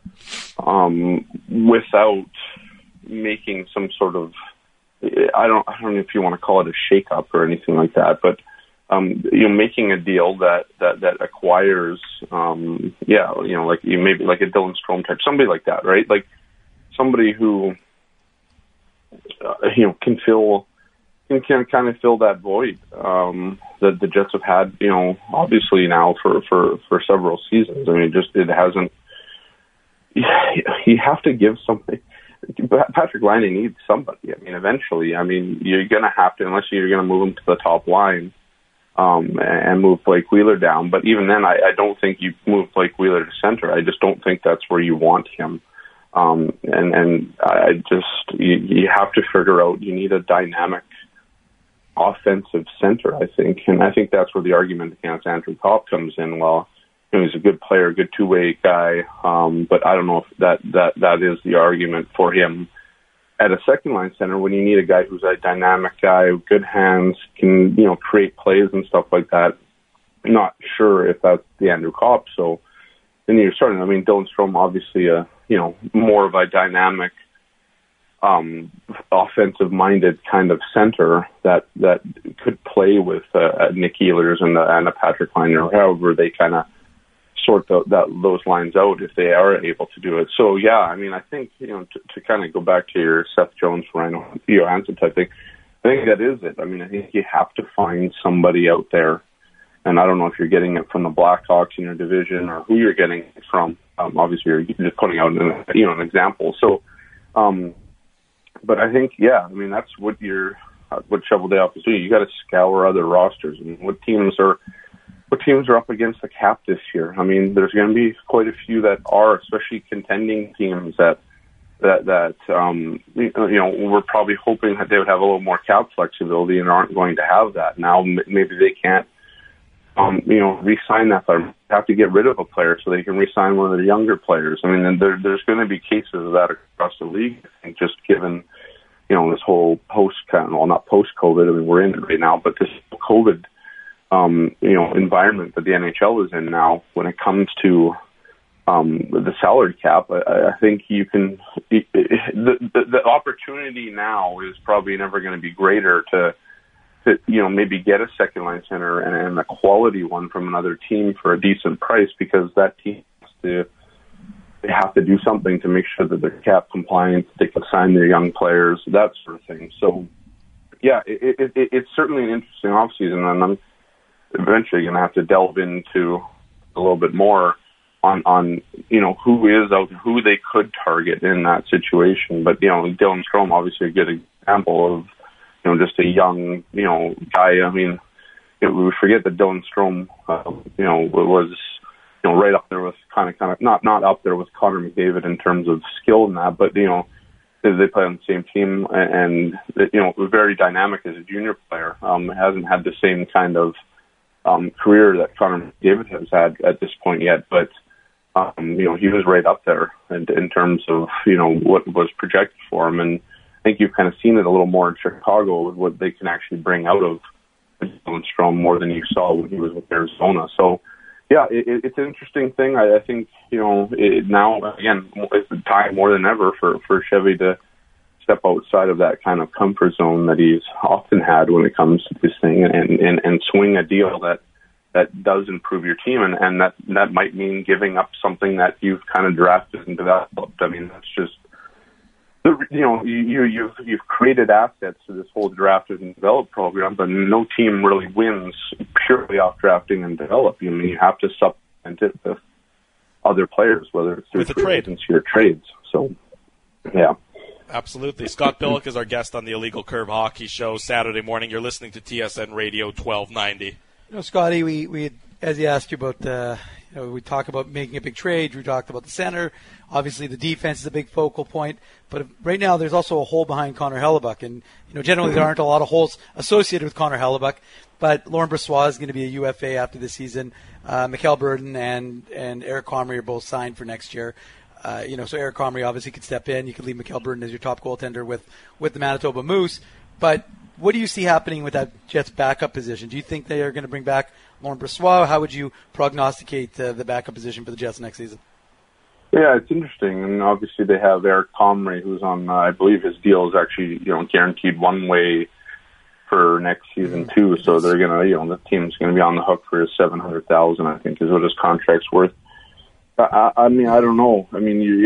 without making some sort of, I don't know if you want to call it a shake-up or anything like that, but making a deal that acquires, like maybe like a Dylan Strome type, somebody like that, right? Like somebody who can kind of fill that void that the Jets have had, obviously now for several seasons. I mean, it hasn't. You have to give something. Patrick Laine needs somebody. I mean, eventually, you're going to have to, unless you're going to move him to the top line and move Blake Wheeler down. But even then, I don't think you move Blake Wheeler to center. I just don't think that's where you want him. And I just, you have to figure out, you need a dynamic offensive center, I think. And I think that's where the argument against Andrew Kopp comes in. Well, he's a good player, good two-way guy, but I don't know if that is the argument for him at a second-line center when you need a guy who's a dynamic guy, good hands, can create plays and stuff like that. I'm not sure if that's the Andrew Kopp. So then you're starting. Dylan Strome, obviously, more of a dynamic, offensive-minded kind of center that could play with Nick Ehlers and a Patrick Laine, or however they kind of sort those lines out if they are able to do it. So yeah, I think to kind of go back to your Seth Jones, Ryan Johansson type thing, I think that is it. I think you have to find somebody out there And I don't know if you're getting it from the Blackhawks in your division or who you're getting it from. Obviously, you're just putting out an example. So, but I think, that's what Shovel Day Off is doing. You got to scour other rosters. I mean, what teams are up against the cap this year? I mean, there's going to be quite a few that are, especially contending teams that we're probably hoping that they would have a little more cap flexibility and aren't going to have that. Now maybe they can't, re-sign that player. They have to get rid of a player so they can re-sign one of their younger players. I mean, there's going to be cases of that across the league, I think, just given, this whole not post-COVID, I mean, we're in it right now, but this COVID, environment that the NHL is in now when it comes to the salary cap. I think you can, the opportunity now is probably never going to be greater to maybe get a second line center and a quality one from another team for a decent price, because that team they have to do something to make sure that they're cap compliant, they can sign their young players, that sort of thing. So, it's certainly an interesting offseason, and I'm eventually going to have to delve into a little bit more on who is out, who they could target in that situation. But Dylan Strome, obviously a good example of just a young guy. I mean, we forget that Dylan Strome was right up there with kind of not up there with Connor McDavid in terms of skill in that, but they play on the same team and very dynamic as a junior player. Hasn't had the same kind of career that Connor McDavid has had at this point yet, but he was right up there in terms of what was projected for him, and I think you've kind of seen it a little more in Chicago with what they can actually bring out of Dylan Strome more than you saw when he was with Arizona. So, it's an interesting thing. I think now again it's the time more than ever for Chevy to step outside of that kind of comfort zone that he's often had when it comes to this thing, and swing a deal that does improve your team, and that might mean giving up something that you've kind of drafted and developed. I mean, that's just you've created assets to this whole drafted and develop program, but no team really wins purely off drafting and developing. I mean, you have to supplement it with other players, whether it's through free agency or trades. So, yeah. Absolutely. Scott Billeck is our guest on the Illegal Curve Hockey Show Saturday morning. You're listening to TSN Radio 1290. Scotty, we as he asked you about, we talk about making a big trade. We talked about the center. Obviously, the defense is a big focal point. But right now, there's also a hole behind Connor Hellebuyck. And, generally there aren't a lot of holes associated with Connor Hellebuyck. But Laurent Brossoit is going to be a UFA after this season. Mikhail Burden and Eric Comrie are both signed for next year. So Eric Comrie obviously could step in. You could leave Mikhail Burden as your top goaltender with the Manitoba Moose. But what do you see happening with that Jets backup position? Do you think they are going to bring back Laurent Brossoit? How would you prognosticate the backup position for the Jets next season? Yeah, it's interesting. And obviously they have Eric Comrie, who's on, I believe his deal is actually, guaranteed one way for next season too. So they're going to, the team's going to be on the hook for his $700,000, I think is what his contract's worth. I mean, I don't know. I mean,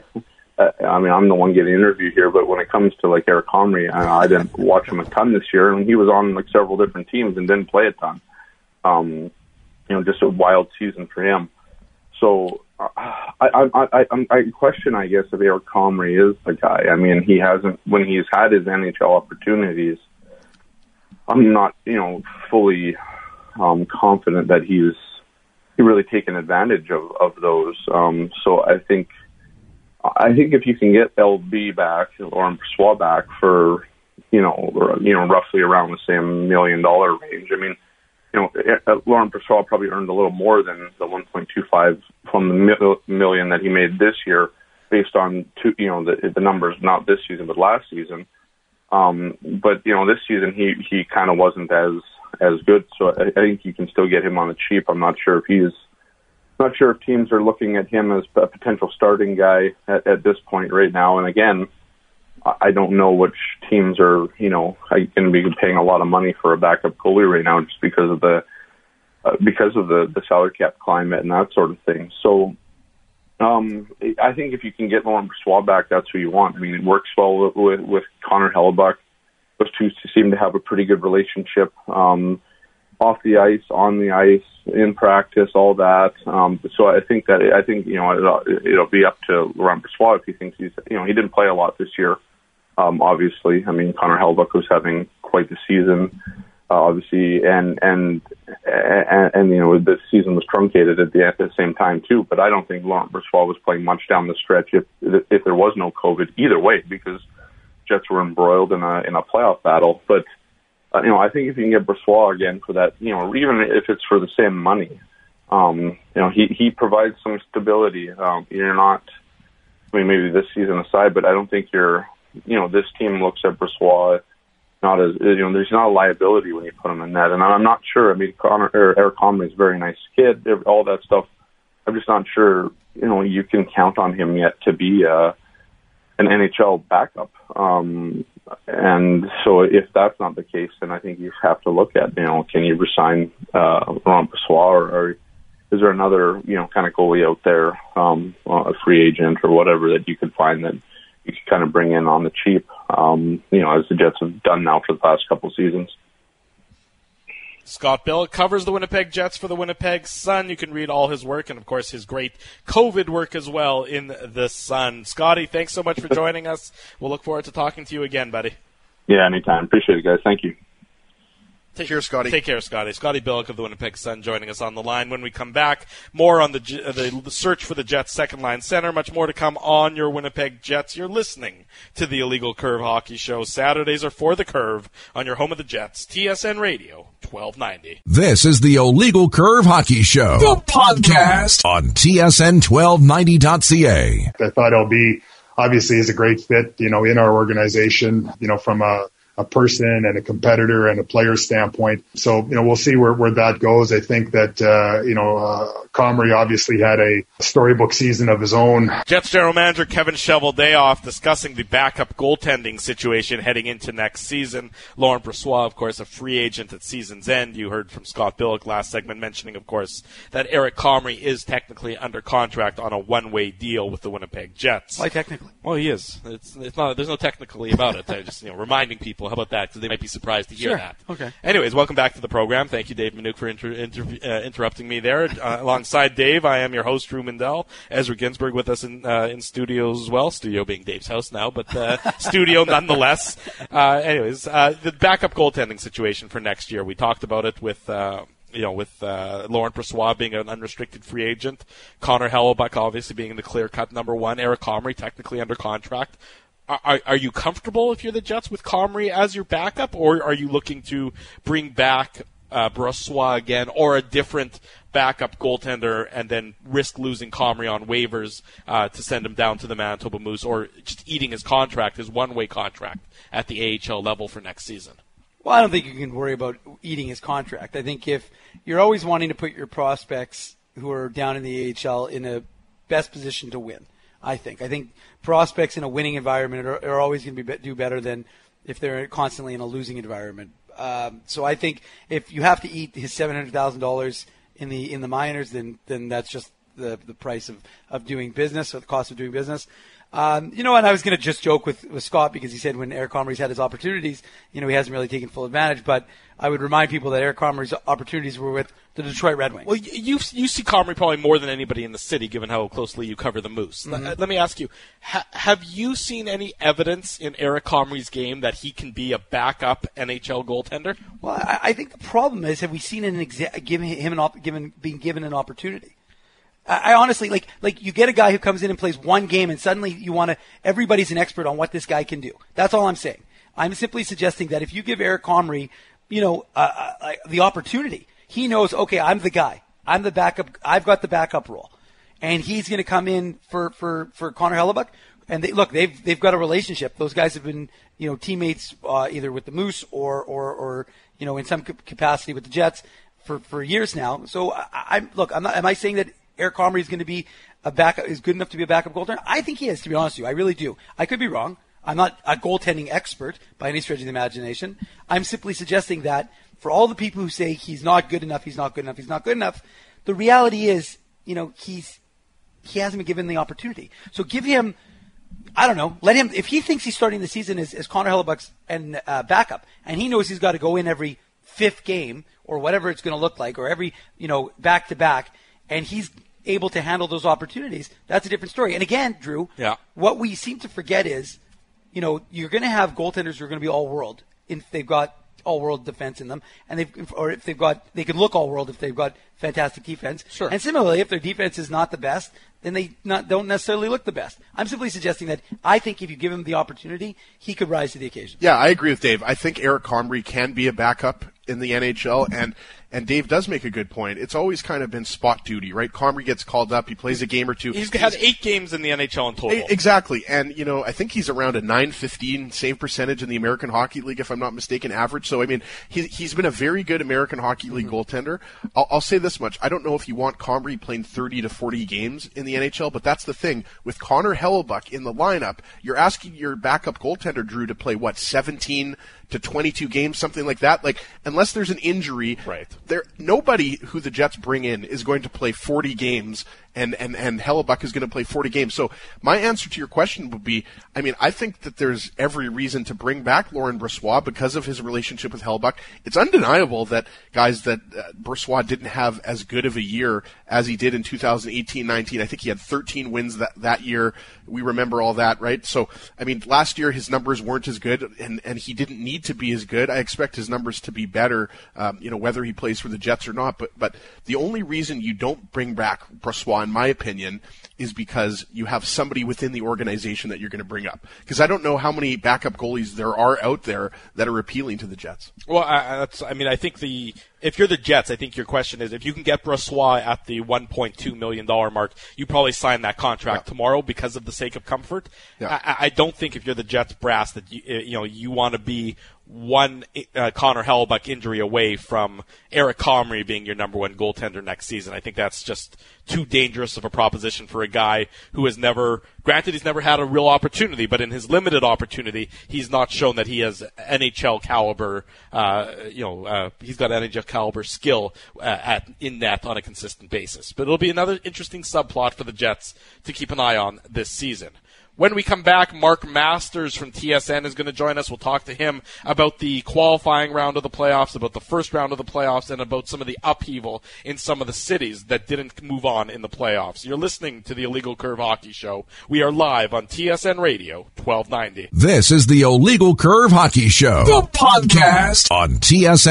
I'm the one getting interviewed here, but when it comes to like Eric Comrie, I didn't watch him a ton this year, and he was on like several different teams and didn't play a ton. Just a wild season for him. So I question, I guess, if Eric Comrie is the guy. I mean, he hasn't, when he's had his NHL opportunities, I'm not, fully confident that he's really taken advantage of those. So I think if you can get LB back or Brossoit back for, roughly around the same $1 million range, I mean, Laurent Brossoit probably earned a little more than the 1.25 from the million that he made this year, based on the numbers, not this season but last season. But this season he kind of wasn't as good. So I think you can still get him on the cheap. I'm not sure if teams are looking at him as a potential starting guy at this point right now. And again, I don't know which teams are, going to be paying a lot of money for a backup goalie right now, just because of the salary cap climate and that sort of thing. So, I think if you can get Laurent Brossoit back, that's who you want. I mean, it works well with Connor Hellebuyck. Those two seem to have a pretty good relationship. off the ice, on the ice, in practice, all that. So I think it'll be up to Laurent Brossoit if he thinks he didn't play a lot this year. Obviously, I mean, Connor Hellebuyck was having quite the season, obviously, and the season was truncated at the same time too. But I don't think Laurent Brossoit was playing much down the stretch if there was no COVID either way, because Jets were embroiled in a playoff battle. But I think if you can get Brossoit again for that, even if it's for the same money, he provides some stability. You're not, I mean, maybe this season aside, but I don't think this team looks at Brossoit not as, there's not a liability when you put him in net. And I'm not sure. I mean, Eric Comrie is a very nice kid, all that stuff. I'm just not sure, you can count on him yet to be an NHL backup. And so if that's not the case, then I think you have to look at, can you resign Laurent Brossoit, or is there another, kind of goalie out there, a free agent or whatever that you could find that you could kind of bring in on the cheap, as the Jets have done now for the past couple seasons. Scott Billeck covers the Winnipeg Jets for the Winnipeg Sun. You can read all his work and, of course, his great COVID work as well in the Sun. Scotty, thanks so much for joining us. We'll look forward to talking to you again, buddy. Yeah, anytime. Appreciate it, guys. Thank you. Take care, Scotty. Take care, Scotty. Scotty Billeck of the Winnipeg Sun joining us on the line. When we come back, more on the search for the Jets' second-line center. Much more to come on your Winnipeg Jets. You're listening to the Illegal Curve Hockey Show. Saturdays are for the Curve on your home of the Jets, TSN Radio 1290. This is the Illegal Curve Hockey Show, the podcast on TSN1290.ca. I thought LB obviously is a great fit, in our organization, from a person and a competitor and a player standpoint. So, we'll see where that goes. I think that, Comrie obviously had a storybook season of his own. Jets general manager Kevin Cheveldayoff discussing the backup goaltending situation heading into next season. Laurent Brossoit, of course, a free agent at season's end. You heard from Scott Billeck last segment mentioning, of course, that Eric Comrie is technically under contract on a one-way deal with the Winnipeg Jets. Why technically? Well, he is. It's not. There's no technically about it. I'm just reminding people. How about that? Because they might be surprised to hear that. Okay. Anyways, welcome back to the program. Thank you, Dave Minuk, for interrupting me there. Alongside Dave, I am your host, Drew Mindell. Ezra Ginsburg with us in studios as well. Studio being Dave's house now, but studio nonetheless. Anyways, the backup goaltending situation for next year. We talked about it with Laurent Brossoit being an unrestricted free agent, Connor Hellebuyck obviously being the clear-cut number one, Eric Comrie technically under contract. Are you comfortable if you're the Jets with Comrie as your backup, or are you looking to bring back Brossoit again, or a different backup goaltender, and then risk losing Comrie on waivers to send him down to the Manitoba Moose, or just eating his contract, his one-way contract at the AHL level for next season? Well, I don't think you can worry about eating his contract. I think if you're always wanting to put your prospects who are down in the AHL in a best position to win, I think prospects in a winning environment are always going to do better than if they're constantly in a losing environment. So I think if you have to eat his $700,000 in the minors, then that's just the price of doing business, or the cost of doing business. And I was going to just joke with Scott, because he said when Eric Comrie's had his opportunities, he hasn't really taken full advantage. But I would remind people that Eric Comrie's opportunities were with the Detroit Red Wings. Well, you see Comrie probably more than anybody in the city, given how closely you cover the Moose. Mm-hmm. Let me ask you, have you seen any evidence in Eric Comrie's game that he can be a backup NHL goaltender? Well, I think the problem is, have we seen being given an opportunity? I honestly, like you get a guy who comes in and plays one game, and suddenly everybody's an expert on what this guy can do. That's all I'm saying. I'm simply suggesting that if you give Eric Comrie, the opportunity, he knows, okay, I'm the guy. I'm the backup. I've got the backup role. And he's going to come in for Connor Hellebuyck. And they've got a relationship. Those guys have been, teammates, either with the Moose or in some capacity with the Jets for years now. So am I saying that Eric Comrie is going to be is good enough to be a backup goaltender? I think he is, to be honest with you. I really do. I could be wrong. I'm not a goaltending expert by any stretch of the imagination. I'm simply suggesting that for all the people who say he's not good enough, the reality is, he hasn't been given the opportunity. So give him, I don't know, let him, if he thinks he's starting the season as Connor Hellebuyck's and backup, and he knows he's got to go in every fifth game or whatever it's going to look like, or every, back-to-back, and he's able to handle those opportunities, that's a different story. And again, Drew, what we seem to forget is, you're going to have goaltenders who are going to be all-world if they've got all-world defense in them, and they can look all-world if they've got fantastic defense. Sure. And similarly, if their defense is not the best, then they don't necessarily look the best. I'm simply suggesting that I think if you give him the opportunity, he could rise to the occasion. Yeah, I agree with Dave. I think Eric Comrie can be a backup in the NHL, and Dave does make a good point. It's always kind of been spot duty, right? Comrie gets called up, he plays a game or two. He's had 8 games in the NHL in total. Exactly, and I think he's around a .915 save percentage in the American Hockey League, if I'm not mistaken, average. So, I mean, he's been a very good American Hockey League goaltender. I'll say this much. I don't know if you want Comrie playing 30 to 40 games in the NHL, but that's the thing. With Connor Hellebuyck in the lineup, you're asking your backup goaltender, Drew, to play, 17 to 22 games, something like that. Like, unless there's an injury, right? Nobody who the Jets bring in is going to play 40 games, and Hellebuyck is going to play 40 games. So my answer to your question would be, I think that there's every reason to bring back Laurent Brossoit because of his relationship with Hellebuyck. It's undeniable that Brossoit didn't have as good of a year as he did in 2018-19. I think he had 13 wins that year. We remember all that, right? So, last year his numbers weren't as good, and he didn't need to be as good. I expect his numbers to be better, whether he plays for the Jets or not. But the only reason you don't bring back Brossoit, in my opinion, is because you have somebody within the organization that you're going to bring up. Because I don't know how many backup goalies there are out there that are appealing to the Jets. Well, I think if you're the Jets, I think your question is, if you can get Brossoit at the $1.2 million mark, you probably sign that contract tomorrow because of the sake of comfort. Yeah. I don't think if you're the Jets brass that you want to be one Connor Hellebuyck injury away from Eric Comrie being your number one goaltender next season. I think that's just too dangerous of a proposition for a guy who has never, granted he's never had a real opportunity, but in his limited opportunity, he's not shown that he has NHL caliber, he's got NHL caliber skill in net on a consistent basis. But it'll be another interesting subplot for the Jets to keep an eye on this season. When we come back, Mark Masters from TSN is going to join us. We'll talk to him about the qualifying round of the playoffs, about the first round of the playoffs, and about some of the upheaval in some of the cities that didn't move on in the playoffs. You're listening to the Illegal Curve Hockey Show. We are live on TSN Radio, 1290. This is the Illegal Curve Hockey Show, the podcast on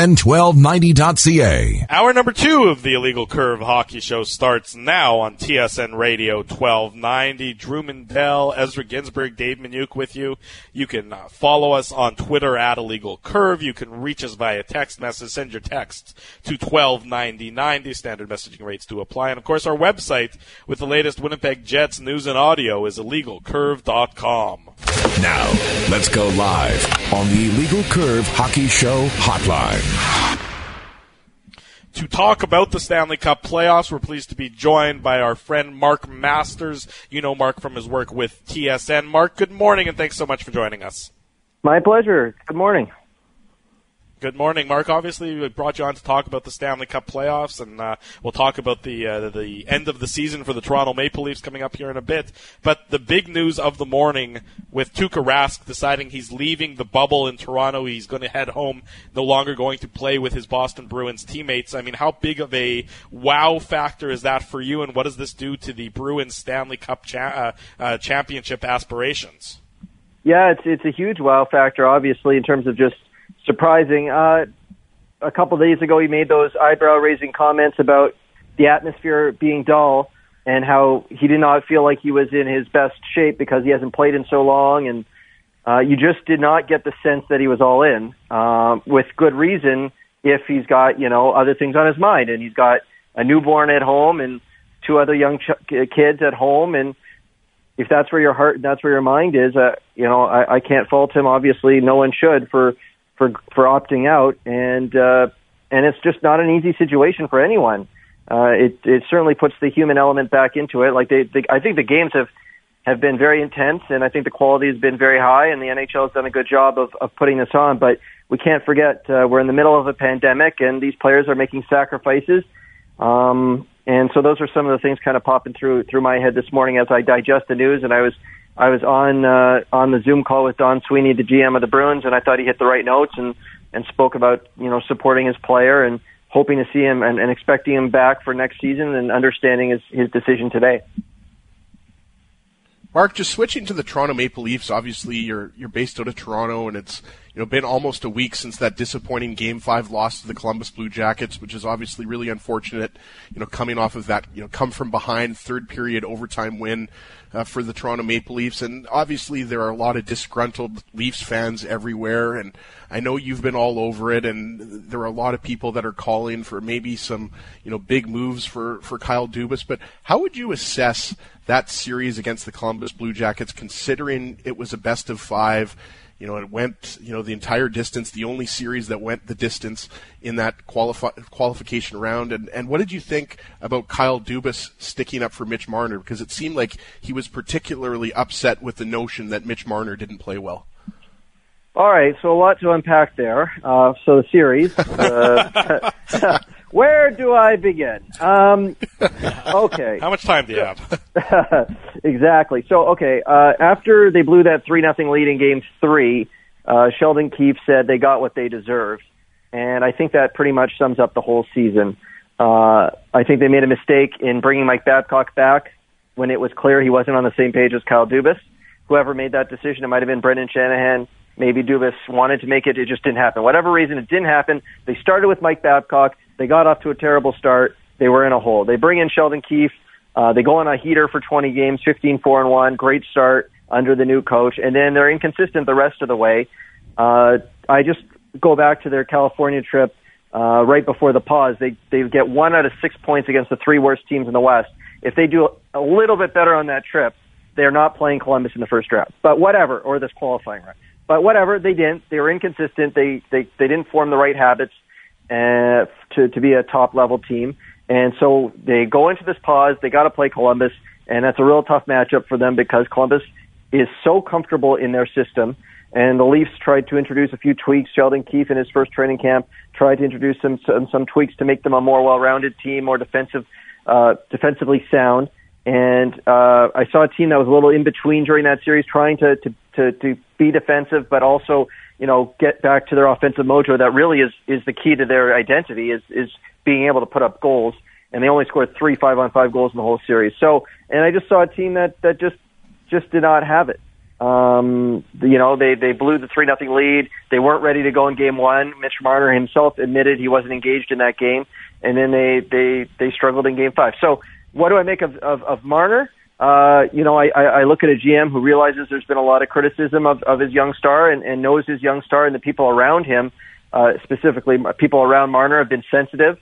TSN1290.ca. Hour number 2 of the Illegal Curve Hockey Show starts now on TSN Radio, 1290. Drew Mindell, Ezra Ginsburg, Dave Minuk with you. You can follow us on Twitter at Illegal Curve. You can reach us via text message. Send your texts to 129090. Standard messaging rates do apply. And, of course, our website with the latest Winnipeg Jets news and audio is illegalcurve.com. Now, let's go live on the Illegal Curve Hockey Show hotline. To talk about the Stanley Cup playoffs, we're pleased to be joined by our friend Mark Masters. You know Mark from his work with TSN. Mark, good morning, and thanks so much for joining us. My pleasure. Good morning. Good morning, Mark. Obviously, we brought you on to talk about the Stanley Cup playoffs, and we'll talk about the end of the season for the Toronto Maple Leafs coming up here in a bit. But the big news of the morning, with Tuukka Rask deciding he's leaving the bubble in Toronto, he's going to head home, no longer going to play with his Boston Bruins teammates. How big of a wow factor is that for you, and what does this do to the Bruins Stanley Cup championship aspirations? Yeah, it's a huge wow factor, obviously, in terms of just surprising. A couple of days ago, he made those eyebrow-raising comments about the atmosphere being dull and how he did not feel like he was in his best shape because he hasn't played in so long. And you just did not get the sense that he was all in, with good reason if he's got, other things on his mind. And he's got a newborn at home and 2 other young kids at home. And if that's where your heart and that's where your mind is, I can't fault him. Obviously, no one should for opting out, and it's just not an easy situation for anyone. It certainly puts the human element back into it. Like I think the games have been very intense, and I think the quality has been very high, and the NHL has done a good job of putting this on. But we can't forget we're in the middle of a pandemic, and these players are making sacrifices. And so those are some of the things kind of popping through my head this morning as I digest the news, and I was on the Zoom call with Don Sweeney, the GM of the Bruins, and I thought he hit the right notes. And and spoke about, supporting his player and hoping to see him and expecting him back for next season and understanding his decision today. Mark, just switching to the Toronto Maple Leafs, obviously you're based out of Toronto, and it's been almost a week since that disappointing Game 5 loss to the Columbus Blue Jackets, which is obviously really unfortunate, coming off of that, come from behind third period overtime win for the Toronto Maple Leafs. And obviously there are a lot of disgruntled Leafs fans everywhere, and I know you've been all over it, and there are a lot of people that are calling for maybe some, big moves for Kyle Dubas. But how would you assess that series against the Columbus Blue Jackets, considering it was a best of 5? It went, the entire distance, the only series that went the distance in that qualification round. And what did you think about Kyle Dubas sticking up for Mitch Marner? Because it seemed like he was particularly upset with the notion that Mitch Marner didn't play well. All right, so a lot to unpack there. So the series. Where do I begin? Okay. How much time do you have? Exactly. So, okay, after they blew that 3-0 lead in Game 3, Sheldon Keefe said they got what they deserved. And I think that pretty much sums up the whole season. I think they made a mistake in bringing Mike Babcock back when it was clear he wasn't on the same page as Kyle Dubas. Whoever made that decision, it might have been Brendan Shanahan. Maybe Dubas wanted to make it. It just didn't happen. Whatever reason, it didn't happen. They started with Mike Babcock. They got off to a terrible start. They were in a hole. They bring in Sheldon Keefe. They go on a heater for 20 games, 15-4-1. Great start under the new coach. And then they're inconsistent the rest of the way. I just go back to their California trip right before the pause. They get 1 out of 6 points against the 3 worst teams in the West. If they do a little bit better on that trip, they're not playing Columbus in the first round. But whatever, or this qualifying round. But whatever, they didn't. They were inconsistent. They didn't form the right habits to be a top-level team. And so they go into this pause. They got to play Columbus, and that's a real tough matchup for them because Columbus is so comfortable in their system. And the Leafs tried to introduce a few tweaks. Sheldon Keefe in his first training camp tried to introduce some tweaks to make them a more well-rounded team, more defensively sound. And I saw a team that was a little in between during that series, trying to be defensive, but also, get back to their offensive mojo. That really is the key to their identity is being able to put up goals. And they only scored 3 5-on-5 goals in the whole series. So, and I just saw a team that just did not have it. They blew the 3-0 lead. They weren't ready to go in Game 1. Mitch Marner himself admitted he wasn't engaged in that game. And then they struggled in Game 5. So, what do I make of Marner? I look at a GM who realizes there's been a lot of criticism of his young star and knows his young star, and the people around him, specifically people around Marner, have been sensitive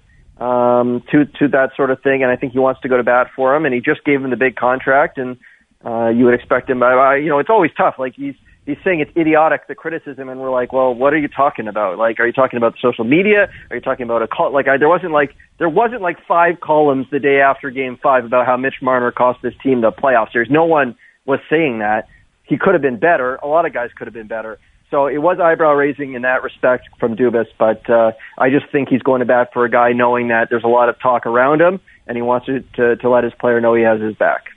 to that sort of thing, and I think he wants to go to bat for him, and he just gave him the big contract, and you would expect him. It's always tough. Like he's saying it's idiotic, the criticism, and we're like, well, what are you talking about? Like, are you talking about social media? Are you talking about a call? Like, there wasn't 5 columns the day after Game 5 about how Mitch Marner cost this team the playoff series. No one was saying that. He could have been better. A lot of guys could have been better. So it was eyebrow raising in that respect from Dubas, but I just think he's going to bat for a guy knowing that there's a lot of talk around him, and he wants to let his player know he has his back.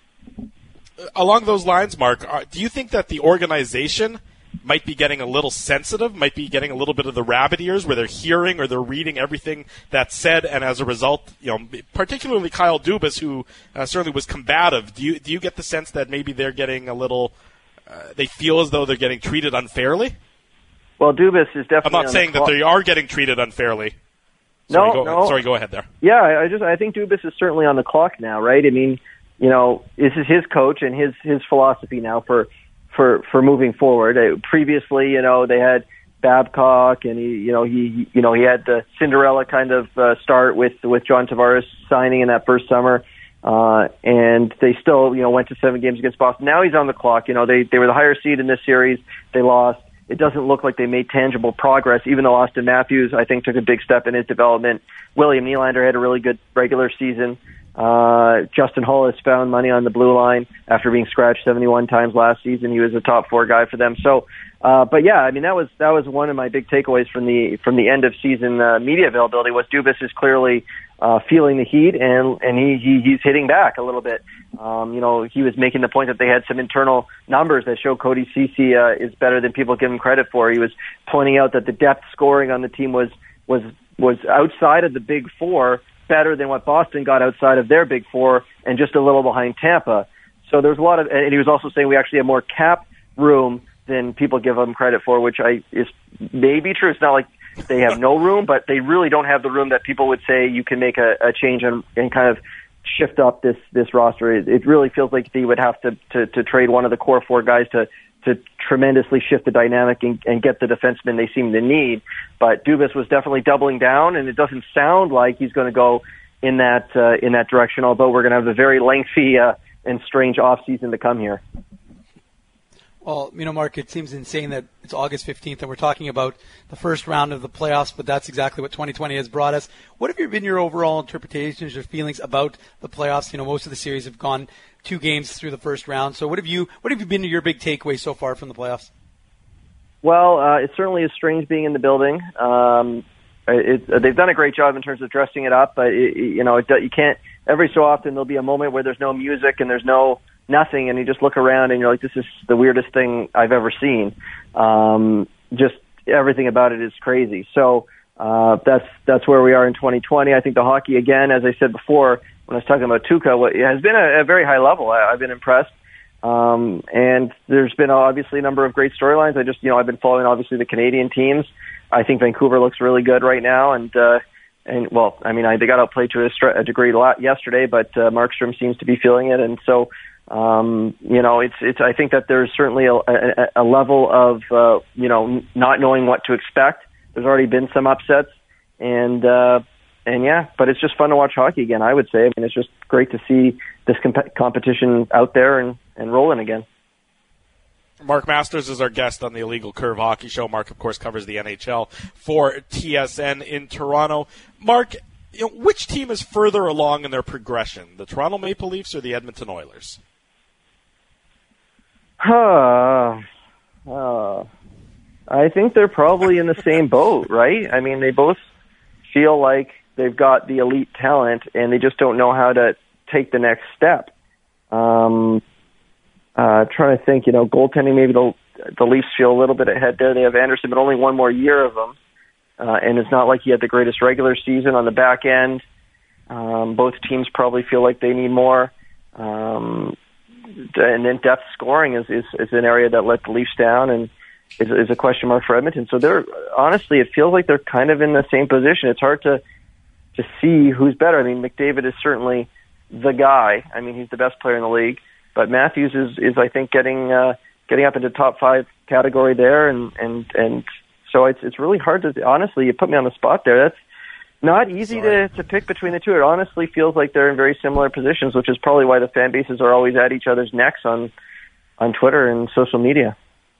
Along those lines, Mark, do you think that the organization might be getting a little sensitive, might be getting a little bit of the rabbit ears where they're hearing or they're reading everything that's said, and as a result, particularly Kyle Dubas, who certainly was combative, do you get the sense that maybe they're getting a little, they feel as though they're getting treated unfairly? Well, Dubas is definitely. I'm not saying that they are getting treated unfairly. No. Sorry, go ahead there. Yeah, I think Dubas is certainly on the clock now, right? I mean, this is his coach and his philosophy now for moving forward. Previously, they had Babcock, and he had the Cinderella kind of start with John Tavares signing in that first summer, and they still went to 7 games against Boston. Now he's on the clock. They were the higher seed in this series. They lost. It doesn't look like they made tangible progress, even though Austin Matthews, I think, took a big step in his development. William Nylander had a really good regular season. Justin Hull has found money on the blue line after being scratched 71 times last season. He was a top 4 guy for them. So, but yeah, I mean, that was one of my big takeaways from the end of season media availability was Dubas is clearly feeling the heat, and he's hitting back a little bit. He was making the point that they had some internal numbers that show Cody Ceci is better than people give him credit for. He was pointing out that the depth scoring on the team was outside of the Big Four, better than what Boston got outside of their Big Four, and just a little behind Tampa. So there's a lot of, and he was also saying we actually have more cap room than people give them credit for, which is maybe true. It's not like they have no room, but they really don't have the room that people would say you can make a change and kind of shift up this roster. It really feels like they would have to trade one of the core four guys to tremendously shift the dynamic and get the defensemen they seem to need. But Dubas was definitely doubling down, and it doesn't sound like he's going to go in that direction, although we're going to have a very lengthy and strange offseason to come here. Well, Mark, it seems insane that it's August 15th and we're talking about the first round of the playoffs, but that's exactly what 2020 has brought us. What have been your overall interpretations or feelings about the playoffs? Most of the series have gone 2 games through the first round. So what have been your big takeaway so far from the playoffs? Well, it certainly is strange being in the building. They've done a great job in terms of dressing it up, but you can't. Every so often there'll be a moment where there's no music and there's nothing, and you just look around and you're like, this is the weirdest thing I've ever seen. Just everything about it is crazy. So that's where we are in 2020. I think the hockey, again, as I said before when I was talking about Tuukka, it has been a very high level. I've been impressed. And there's been obviously a number of great storylines. I've been following obviously the Canadian teams. I think Vancouver looks really good right now, they got outplayed to a degree yesterday, but Markstrom seems to be feeling it, and so I think that there's certainly a level of not knowing what to expect. There's already been some upsets, but it's just fun to watch hockey again. I would say, it's just great to see this competition out there and rolling again. Mark Masters is our guest on the Illegal Curve Hockey Show. Mark, of course, covers the NHL for TSN in Toronto. Mark, which team is further along in their progression, the Toronto Maple Leafs or the Edmonton Oilers? I think they're probably in the same boat, right? They both feel like they've got the elite talent, and they just don't know how to take the next step. Trying to think, goaltending, maybe the Leafs feel a little bit ahead there. They have Anderson, but only one more year of him. And it's not like he had the greatest regular season on the back end. Both teams probably feel like they need more. And then depth scoring is an area that let the Leafs down and is a question mark for Edmonton. So honestly, it feels like they're kind of in the same position. It's hard to see who's better. McDavid is certainly the guy. He's the best player in the league. But Matthews is I think getting up into top 5 category there, and so it's really hard to, honestly, you put me on the spot there. That's not easy to pick between the two. It honestly feels like they're in very similar positions, which is probably why the fan bases are always at each other's necks on Twitter and social media.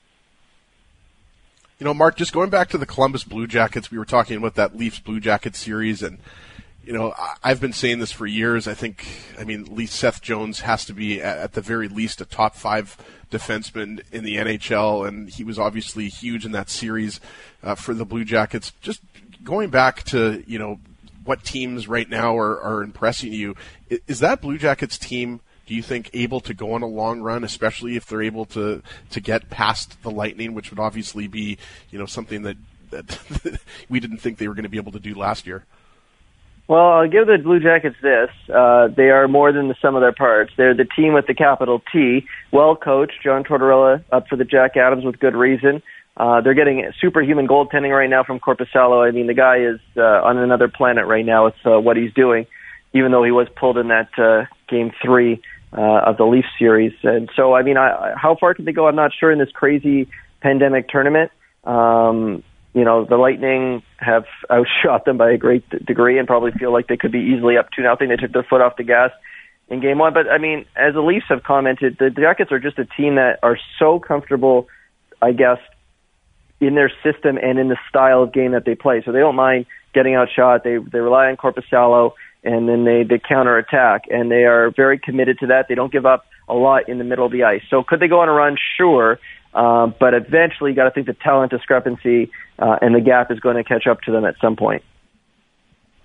Mark, just going back to the Columbus Blue Jackets, we were talking about that Leafs Blue Jackets series, and I've been saying this for years. At least Seth Jones has to be at the very least a top 5 defenseman in the NHL, and he was obviously huge in that series for the Blue Jackets. Just going back to, what teams right now are impressing you, is that Blue Jackets team, do you think, able to go on a long run, especially if they're able to get past the Lightning, which would obviously be, something that we didn't think they were going to be able to do last year? Well, I'll give the Blue Jackets this. They are more than the sum of their parts. They're the team with the capital T. Well coached, John Tortorella up for the Jack Adams with good reason. They're getting superhuman goaltending right now from Korpisalo. The guy is on another planet right now with what he's doing, even though he was pulled in that Game 3 of the Leafs series. And so, how far can they go? I'm not sure in this crazy pandemic tournament. The Lightning have outshot them by a great degree and probably feel like they could be easily up 2-0. They took their foot off the gas in Game 1. But, as the Leafs have commented, the Jackets are just a team that are so comfortable, I guess, in their system and in the style of game that they play. So they don't mind getting outshot. They rely on Korpisalo, and then they counterattack. And they are very committed to that. They don't give up a lot in the middle of the ice. So could they go on a run? Sure. But eventually you got to think the talent discrepancy and the gap is going to catch up to them at some point.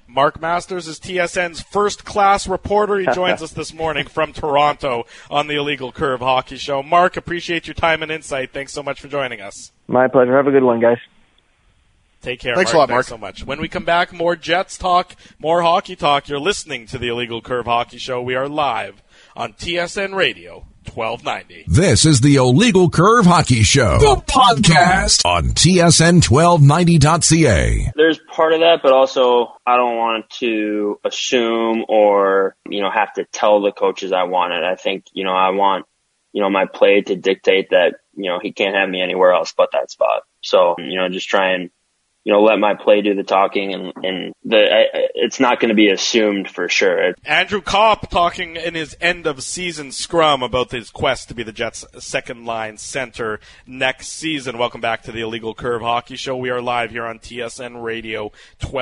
Mark Masters is TSN's first-class reporter. He joins us this morning from Toronto on the Illegal Curve Hockey Show. Mark, appreciate your time and insight. Thanks so much for joining us. My pleasure. Have a good one, guys. Take care. Thanks Mark. a lot, Mark. Thanks so much. When we come back, more Jets talk, more hockey talk. You're listening to the Illegal Curve Hockey Show. We are live on TSN Radio 1290. This is the Illegal Curve Hockey Show, the podcast on TSN1290.ca. There's part of that, but also I don't want to assume or, have to tell the coaches I want it. I think, I want, my play to dictate that, he can't have me anywhere else but that spot. So, just try and, let my play do the talking, and it's not going to be assumed for sure. Andrew Kopp talking in his end-of-season scrum about his quest to be the Jets' second-line center next season. Welcome back to the Illegal Curve Hockey Show. We are live here on TSN Radio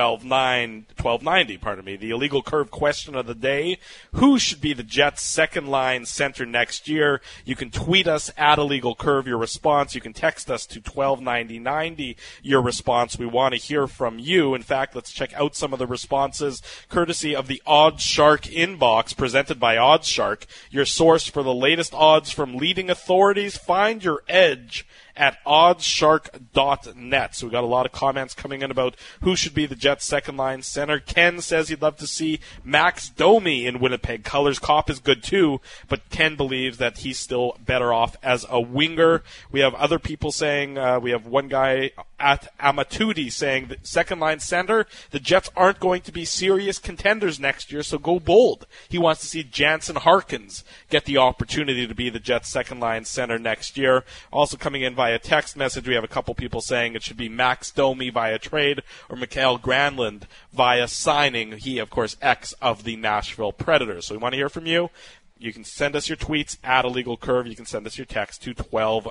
1290. The Illegal Curve question of the day: who should be the Jets' second-line center next year? You can tweet us at Illegal Curve your response. You can text us to 129090 your response. We want to hear from you. In fact, let's check out some of the responses courtesy of the Odds Shark inbox presented by Odds Shark, your source for the latest odds from leading authorities. Find your edge at oddshark.net. So we got a lot of comments coming in about who should be the Jets' second-line center. Ken says he'd love to see Max Domi in Winnipeg colors. Kopp is good too, but Ken believes that he's still better off as a winger. We have other people saying, we have one guy at Amatudi saying that second-line center, the Jets aren't going to be serious contenders next year, so go bold. He wants to see Jansen Harkins get the opportunity to be the Jets' second-line center next year. Also coming in via text message, we have a couple people saying it should be Max Domi via trade or Mikael Granlund via signing. He, of course, ex of the Nashville Predators. So we want to hear from you. You can send us your tweets at Illegal Curve. You can send us your text to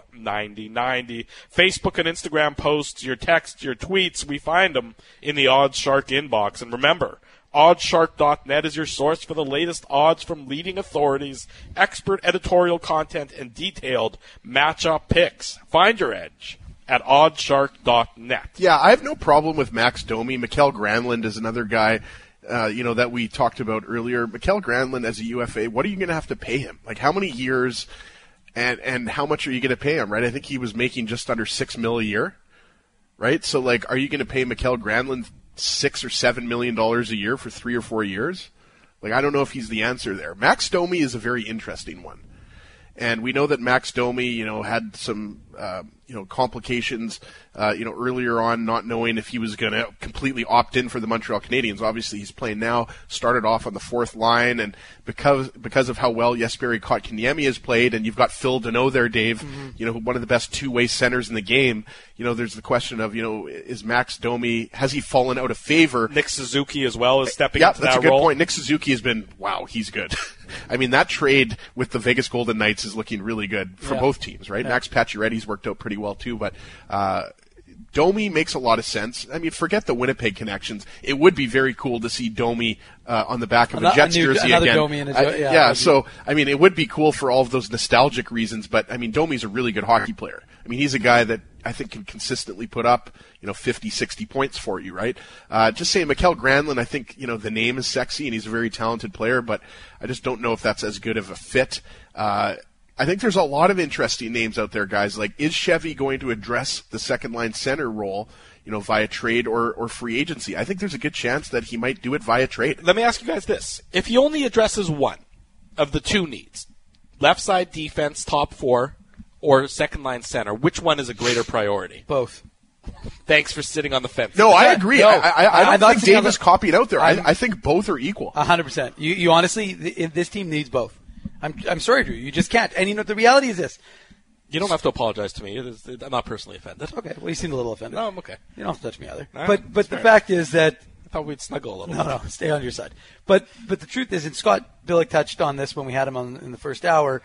129090. Facebook and Instagram posts, your texts, your tweets, we find them in the Odds Shark inbox. And remember, oddshark.net is your source for the latest odds from leading authorities, expert editorial content, and detailed matchup picks. Find your edge at oddshark.net. Yeah, I have no problem with Max Domi. Mikael Granlund is another guy that we talked about earlier. Mikael Granlund as a UFA, what are you going to have to pay him? Like, how many years and how much are you going to pay him, right? I think he was making just under $6 million a year, right? So, like, are you going to pay Mikael Granlund $6 or $7 million a year for 3 or 4 years? Like, I don't know if he's the answer there. Max Domi is a very interesting one. And we know that Max Domi, had some, complications, earlier on, not knowing if he was going to completely opt in for the Montreal Canadiens. Obviously, he's playing now, started off on the fourth line, and because of how well Jesperi Kotkaniemi has played, and you've got Phil Deneau there, Dave, one of the best two-way centers in the game, there's the question of, is Max Domi, has he fallen out of favor? Nick Suzuki as well is stepping into that role. Yeah, that's a good point. Nick Suzuki has been, wow, he's good. I mean, that trade with the Vegas Golden Knights is looking really good for both teams, right? Yeah. Max Pacioretty's worked out pretty well too, but Domi makes a lot of sense. I mean, forget the Winnipeg connections. It would be very cool to see Domi on the back of a Jets jersey again. Domi in a so, I mean, it would be cool for all of those nostalgic reasons, but, I mean, Domi's a really good hockey player. I mean, he's a guy that I think can consistently put up, 50, 60 points for you, right? Just saying, Mikael Granlund, I think, the name is sexy and he's a very talented player, but I just don't know if that's as good of a fit. I think there's a lot of interesting names out there, guys. Like, is Chevy going to address the second-line center role, via trade or free agency? I think there's a good chance that he might do it via trade. Let me ask you guys this. If he only addresses one of the two needs, left side defense, top four, or second-line center, which one is a greater priority? Both. Thanks for sitting on the fence. No, I agree. No, I don't think Dave is copied out there. I think both are equal. 100%. You honestly, this team needs both. I'm sorry, Drew. You just can't. And the reality is this. You don't have to apologize to me. I'm not personally offended. Okay. Well, you seemed a little offended. No, I'm okay. You don't have to touch me either. Right, but the fact is that I thought we'd snuggle a little. No, stay on your side. But the truth is, and Scott Billick touched on this when we had him in the first hour.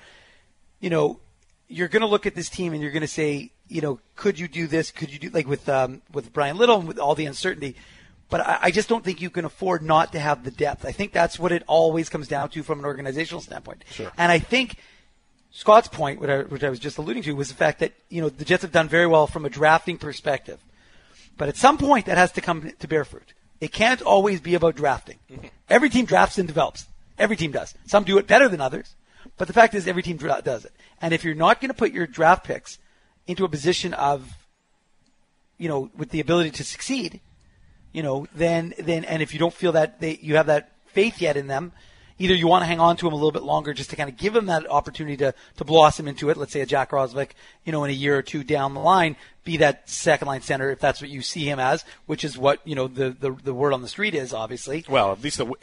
You're going to look at this team and you're going to say, could you do this? Could you do like with Brian Little and with all the uncertainty? But I just don't think you can afford not to have the depth. I think that's what it always comes down to from an organizational standpoint. Sure. And I think Scott's point, which I was just alluding to, was the fact that the Jets have done very well from a drafting perspective. But at some point, that has to come to bear fruit. it can't always be about drafting. Every team drafts and develops. Every team does. Some do it better than others, but the fact is every team does it. And if you're not going to put your draft picks into a position of, with the ability to succeed, then and if you don't feel that you have that faith yet in them, either you want to hang on to them a little bit longer just to kind of give them that opportunity to blossom into it. Let's say a Jack Roslovic, in a year or two down the line, be that second line center if that's what you see him as, which is what the word on the street is, obviously. Well, at least it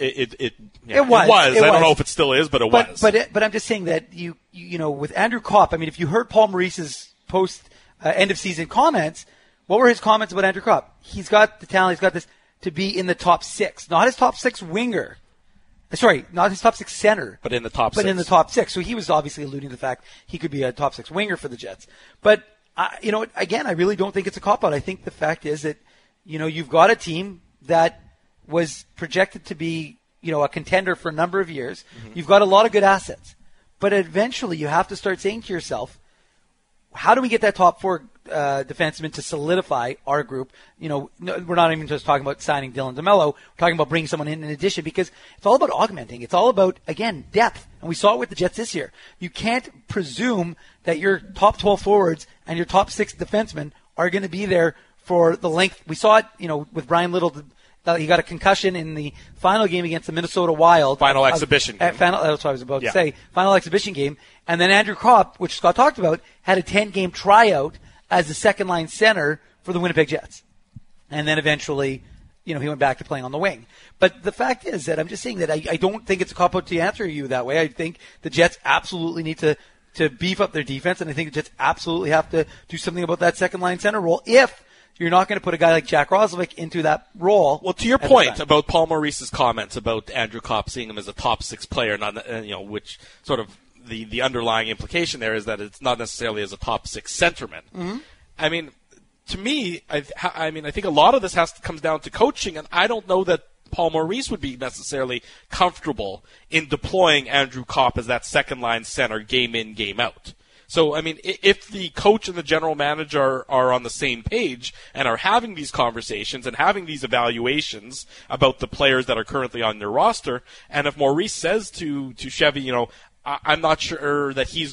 was. I don't know if it still is, but it was. But I'm just saying that you with Andrew Kopp. I mean, if you heard Paul Maurice's post end of season comments, what were his comments about Andrew Kopp? He's got the talent. He's got this to be in the top 6, not his top 6 winger. Sorry, not his top 6 center. But in the top 6. But in the top 6. So he was obviously alluding to the fact he could be a top 6 winger for the Jets. But, again, I really don't think it's a cop-out. I think the fact is that, you've got a team that was projected to be, a contender for a number of years. Mm-hmm. You've got a lot of good assets. But eventually you have to start saying to yourself, how do we get that top 4 defenseman to solidify our group? We're not even just talking about signing Dylan DeMello. We're talking about bringing someone in addition, because it's all about augmenting. It's all about, again, depth. And we saw it with the Jets this year. You can't presume that your top 12 forwards and your top 6 defensemen are going to be there for the length. We saw it, with Brian Little. He got a concussion in the final game against the Minnesota Wild. Final exhibition game. That's what I was about to say. Final exhibition game. And then Andrew Kopp, which Scott talked about, had a 10-game tryout as the second-line center for the Winnipeg Jets. And then eventually, he went back to playing on the wing. But the fact is that I'm just saying that I don't think it's a cop-out to answer you that way. I think the Jets absolutely need to beef up their defense, and I think the Jets absolutely have to do something about that second-line center role if you're not going to put a guy like Jack Roslovic into that role. Well, to your point about Paul Maurice's comments about Andrew Kopp seeing him as a top 6 player, which sort of the underlying implication there is that it's not necessarily as a top 6 centerman. Mm-hmm. I mean, to me, I think a lot of this comes down to coaching, and I don't know that Paul Maurice would be necessarily comfortable in deploying Andrew Kopp as that second line center game in, game out. So, I mean, if the coach and the general manager are on the same page and are having these conversations and having these evaluations about the players that are currently on their roster, and if Maurice says to Chevy, I'm not sure that he's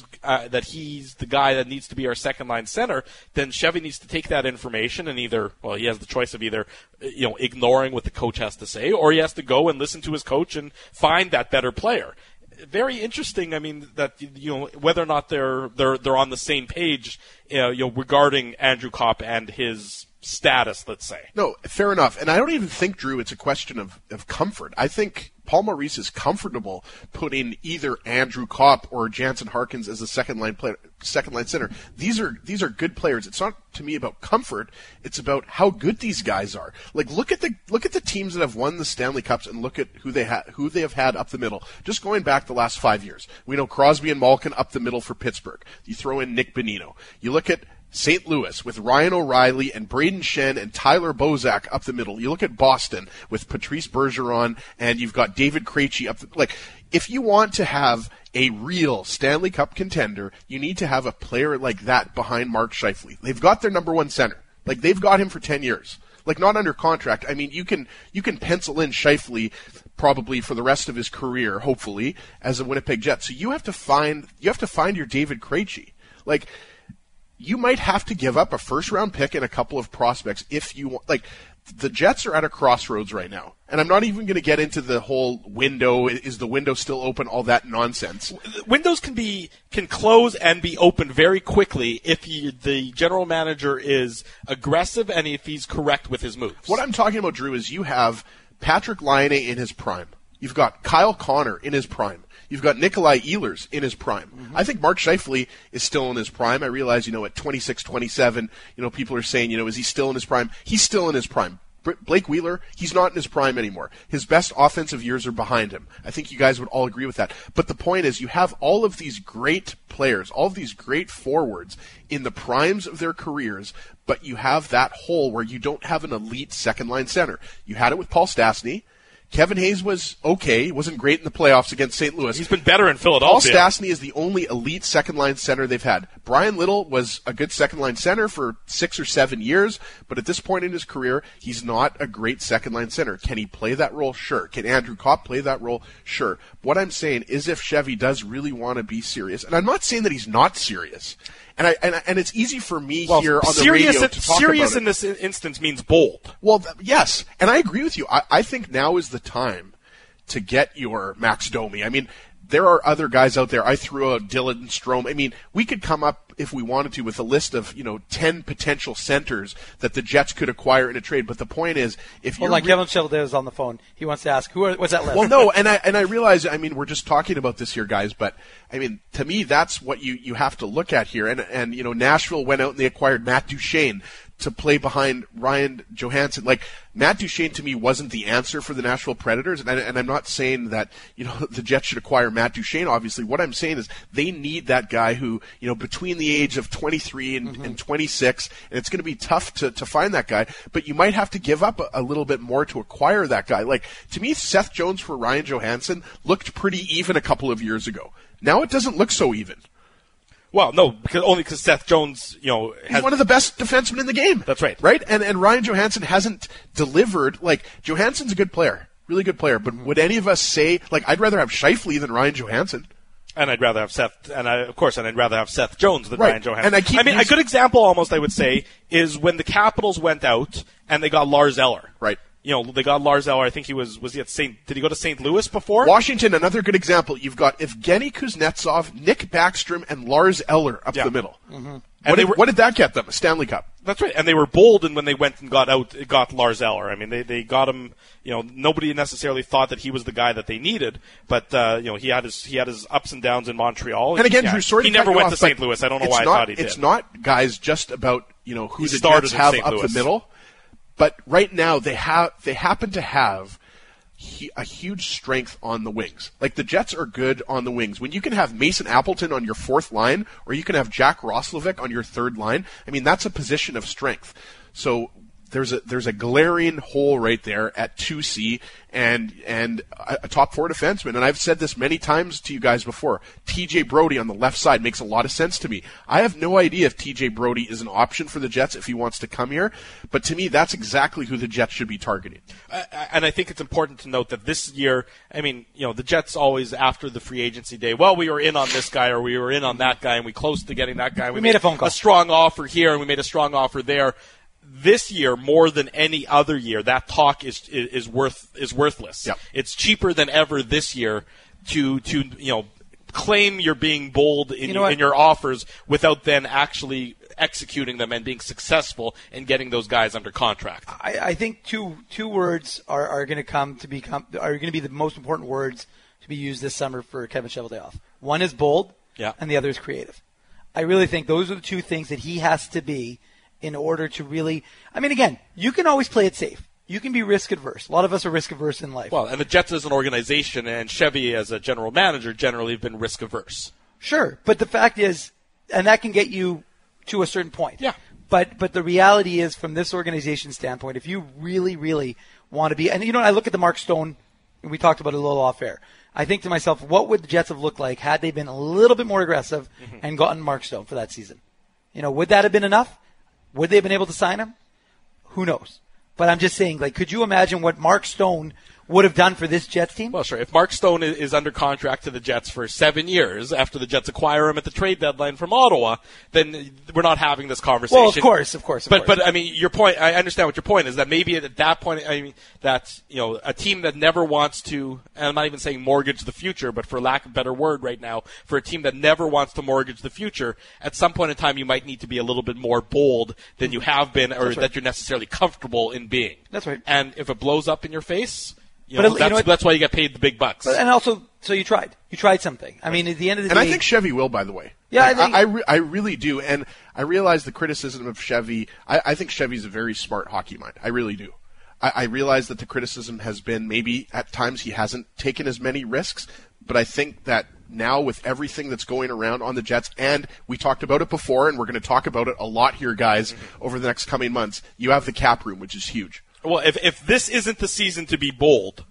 the guy that needs to be our second line center, then Chevy needs to take that information and he has the choice of either ignoring what the coach has to say, or he has to go and listen to his coach and find that better player. Very interesting. I mean, that whether or not they're on the same page, regarding Andrew Kopp and his status, let's say. No, fair enough. And I don't even think, Drew, it's a question of comfort. I think Paul Maurice is comfortable putting either Andrew Kopp or Jansen Harkins as a second line center. These are good players. It's not to me about comfort. It's about how good these guys are. Like, look at the teams that have won the Stanley Cups and look at who they have had up the middle. Just going back the last 5 years, we know Crosby and Malkin up the middle for Pittsburgh. You throw in Nick Bonino. You look at St. Louis with Ryan O'Reilly and Braden Shen and Tyler Bozak up the middle. You look at Boston with Patrice Bergeron and you've got David Krejci up the, if you want to have a real Stanley Cup contender, you need to have a player like that behind Mark Scheifele. They've got their number 1 center. They've got him for 10 years. Not under contract. I mean, you can pencil in Scheifele probably for the rest of his career, hopefully, as a Winnipeg Jet. So you have to find your David Krejci. You might have to give up a first-round pick and a couple of prospects if you want. The Jets are at a crossroads right now. And I'm not even going to get into the whole window. Is the window still open? All that nonsense. Windows can close and be open very quickly if the general manager is aggressive and if he's correct with his moves. What I'm talking about, Drew, is you have Patrick Laine in his prime. You've got Kyle Connor in his prime. You've got Nikolai Ehlers in his prime. Mm-hmm. I think Mark Scheifele is still in his prime. I realize, at 26, 27, people are saying, is he still in his prime? He's still in his prime. Blake Wheeler, he's not in his prime anymore. His best offensive years are behind him. I think you guys would all agree with that. But the point is, you have all of these great players, all of these great forwards in the primes of their careers, but you have that hole where you don't have an elite second-line center. You had it with Paul Stastny. Kevin Hayes was okay. He wasn't great in the playoffs against St. Louis. He's been better in Paul Philadelphia. Stastny is the only elite second-line center they've had. Brian Little was a good second-line center for 6 or 7 years, but at this point in his career, he's not a great second-line center. Can he play that role? Sure. Can Andrew Kopp play that role? Sure. What I'm saying is if Chevy does really want to be serious, and I'm not saying that he's not serious, and it's easy for me here on the radio to talk about it. Serious in this instance means bold. Well, yes, and I agree with you. I think now is the time to get your Max Domi. I mean, there are other guys out there. I threw out Dylan Strome. I mean, we could come up, if we wanted to, with a list of, 10 potential centers that the Jets could acquire in a trade. But the point is, if you're... Kevin Cheveldayoff is on the phone. He wants to ask, what's that list? Well, no, and I realize, we're just talking about this here, guys, but, to me, that's what you have to look at here. And Nashville went out and they acquired Matt Duchene to play behind Ryan Johansson. Like, Matt Duchene to me wasn't the answer for the Nashville Predators, and I'm not saying that, the Jets should acquire Matt Duchene, obviously. What I'm saying is they need that guy who, between the age of 23 and 26, and it's going to be tough to find that guy, but you might have to give up a little bit more to acquire that guy. Like, to me, Seth Jones for Ryan Johansson looked pretty even a couple of years ago. Now it doesn't look so even. Well, no, because Seth Jones, he's one of the best defensemen in the game. That's right. Right? And Ryan Johansson hasn't delivered. Like, Johansson's a good player. Really good player. But would any of us say, I'd rather have Scheifele than Ryan Johansson? And I'd rather have Seth, and I'd rather have Seth Jones than right. Ryan Johansson. And a good example almost, I would say, is when the Capitals went out and they got Lars Eller. Right. They got Lars Eller. I think was he at did he go to St. Louis before? Washington, another good example. You've got Evgeny Kuznetsov, Nick Backstrom, and Lars Eller up the middle. Mm-hmm. What did that get them? A Stanley Cup. That's right. And they were bold when they went and got Lars Eller. I mean, they got him, nobody necessarily thought that he was the guy that they needed, but, he had his ups and downs in Montreal. And again, Drew, he never went to St. Louis. I don't know why I thought he did. It's not, guys, just about, who the Jets have up the middle. But right now, they happen to have a huge strength on the wings. Like, the Jets are good on the wings. When you can have Mason Appleton on your fourth line, or you can have Jack Roslovic on your third line, that's a position of strength. So there's a glaring hole right there at 2C and a top four defenseman. And I've said this many times to you guys before. TJ Brody on the left side makes a lot of sense to me. I have no idea if TJ Brody is an option for the Jets if he wants to come here, but to me that's exactly who the Jets should be targeting. And I think it's important to note that this year, the Jets always after the free agency day, well, we were in on this guy or we were in on that guy and we close to getting that guy. We made a phone call. A strong offer here and we made a strong offer there. This year, more than any other year, that talk is worthless. Yep. It's cheaper than ever this year to claim you're being bold in your offers without then actually executing them and being successful in getting those guys under contract. I think two words are going to be the most important words to be used this summer for Kevin Cheveldayoff. One is bold, and the other is creative. I really think those are the two things that he has to be in order to really, again, you can always play it safe. You can be risk adverse. A lot of us are risk adverse in life. Well, and the Jets as an organization and Chevy as a general manager generally have been risk averse. Sure, but the fact is, and that can get you to a certain point. Yeah. But the reality is, from this organization standpoint, if you really, really want to be, and I look at the Mark Stone, and we talked about it a little off air. I think to myself, what would the Jets have looked like had they been a little bit more aggressive and gotten Mark Stone for that season? Would that have been enough? Would they have been able to sign him? Who knows? But I'm just saying, could you imagine what Mark Stone would have done for this Jets team? Well, sure. If Mark Stone is under contract to the Jets for 7 years after the Jets acquire him at the trade deadline from Ottawa, then we're not having this conversation. Well, of course. But your point, I understand what your point is, that maybe at that point, that, a team that never wants to, and I'm not even saying mortgage the future, but for lack of a better word right now, for a team that never wants to mortgage the future, at some point in time you might need to be a little bit more bold than you have been or that you're necessarily comfortable in being. That's right. And if it blows up in your face, that's why you get paid the big bucks. And also, so you tried. You tried something. At the end of the day. And I think Chevy will, by the way. Yeah, I really do. And I realize the criticism of Chevy. I think Chevy's a very smart hockey mind. I really do. I realize that the criticism has been maybe at times he hasn't taken as many risks, but I think that now with everything that's going around on the Jets, and we talked about it before, and we're going to talk about it a lot here, guys, over the next coming months, you have the cap room, which is huge. Well, if this isn't the season to be bold,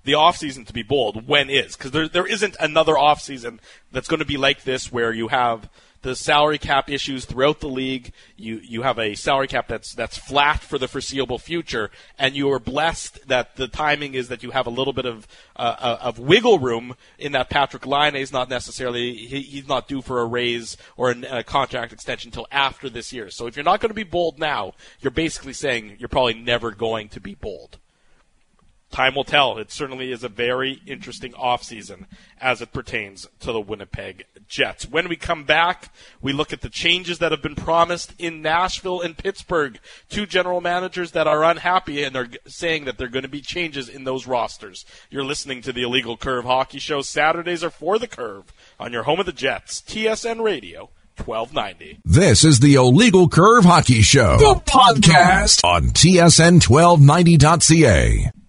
the offseason to be bold when is, because there isn't another offseason that's going to be like this where you have the salary cap issues throughout the league. You have a salary cap that's flat for the foreseeable future, and you are blessed that the timing is that you have a little bit of wiggle room in that Patrick Laine is not necessarily he's not due for a raise or a contract extension until after this year. So if you're not going to be bold now, you're basically saying you're probably never going to be bold. Time will tell. It certainly is a very interesting offseason as it pertains to the Winnipeg Jets. When we come back, we look at the changes that have been promised in Nashville and Pittsburgh. Two general managers that are unhappy and are saying that there are going to be changes in those rosters. You're listening to the Illegal Curve Hockey Show. Saturdays are for the Curve on your home of the Jets, TSN Radio 1290. This is the Illegal Curve Hockey Show, the podcast on TSN 1290.ca.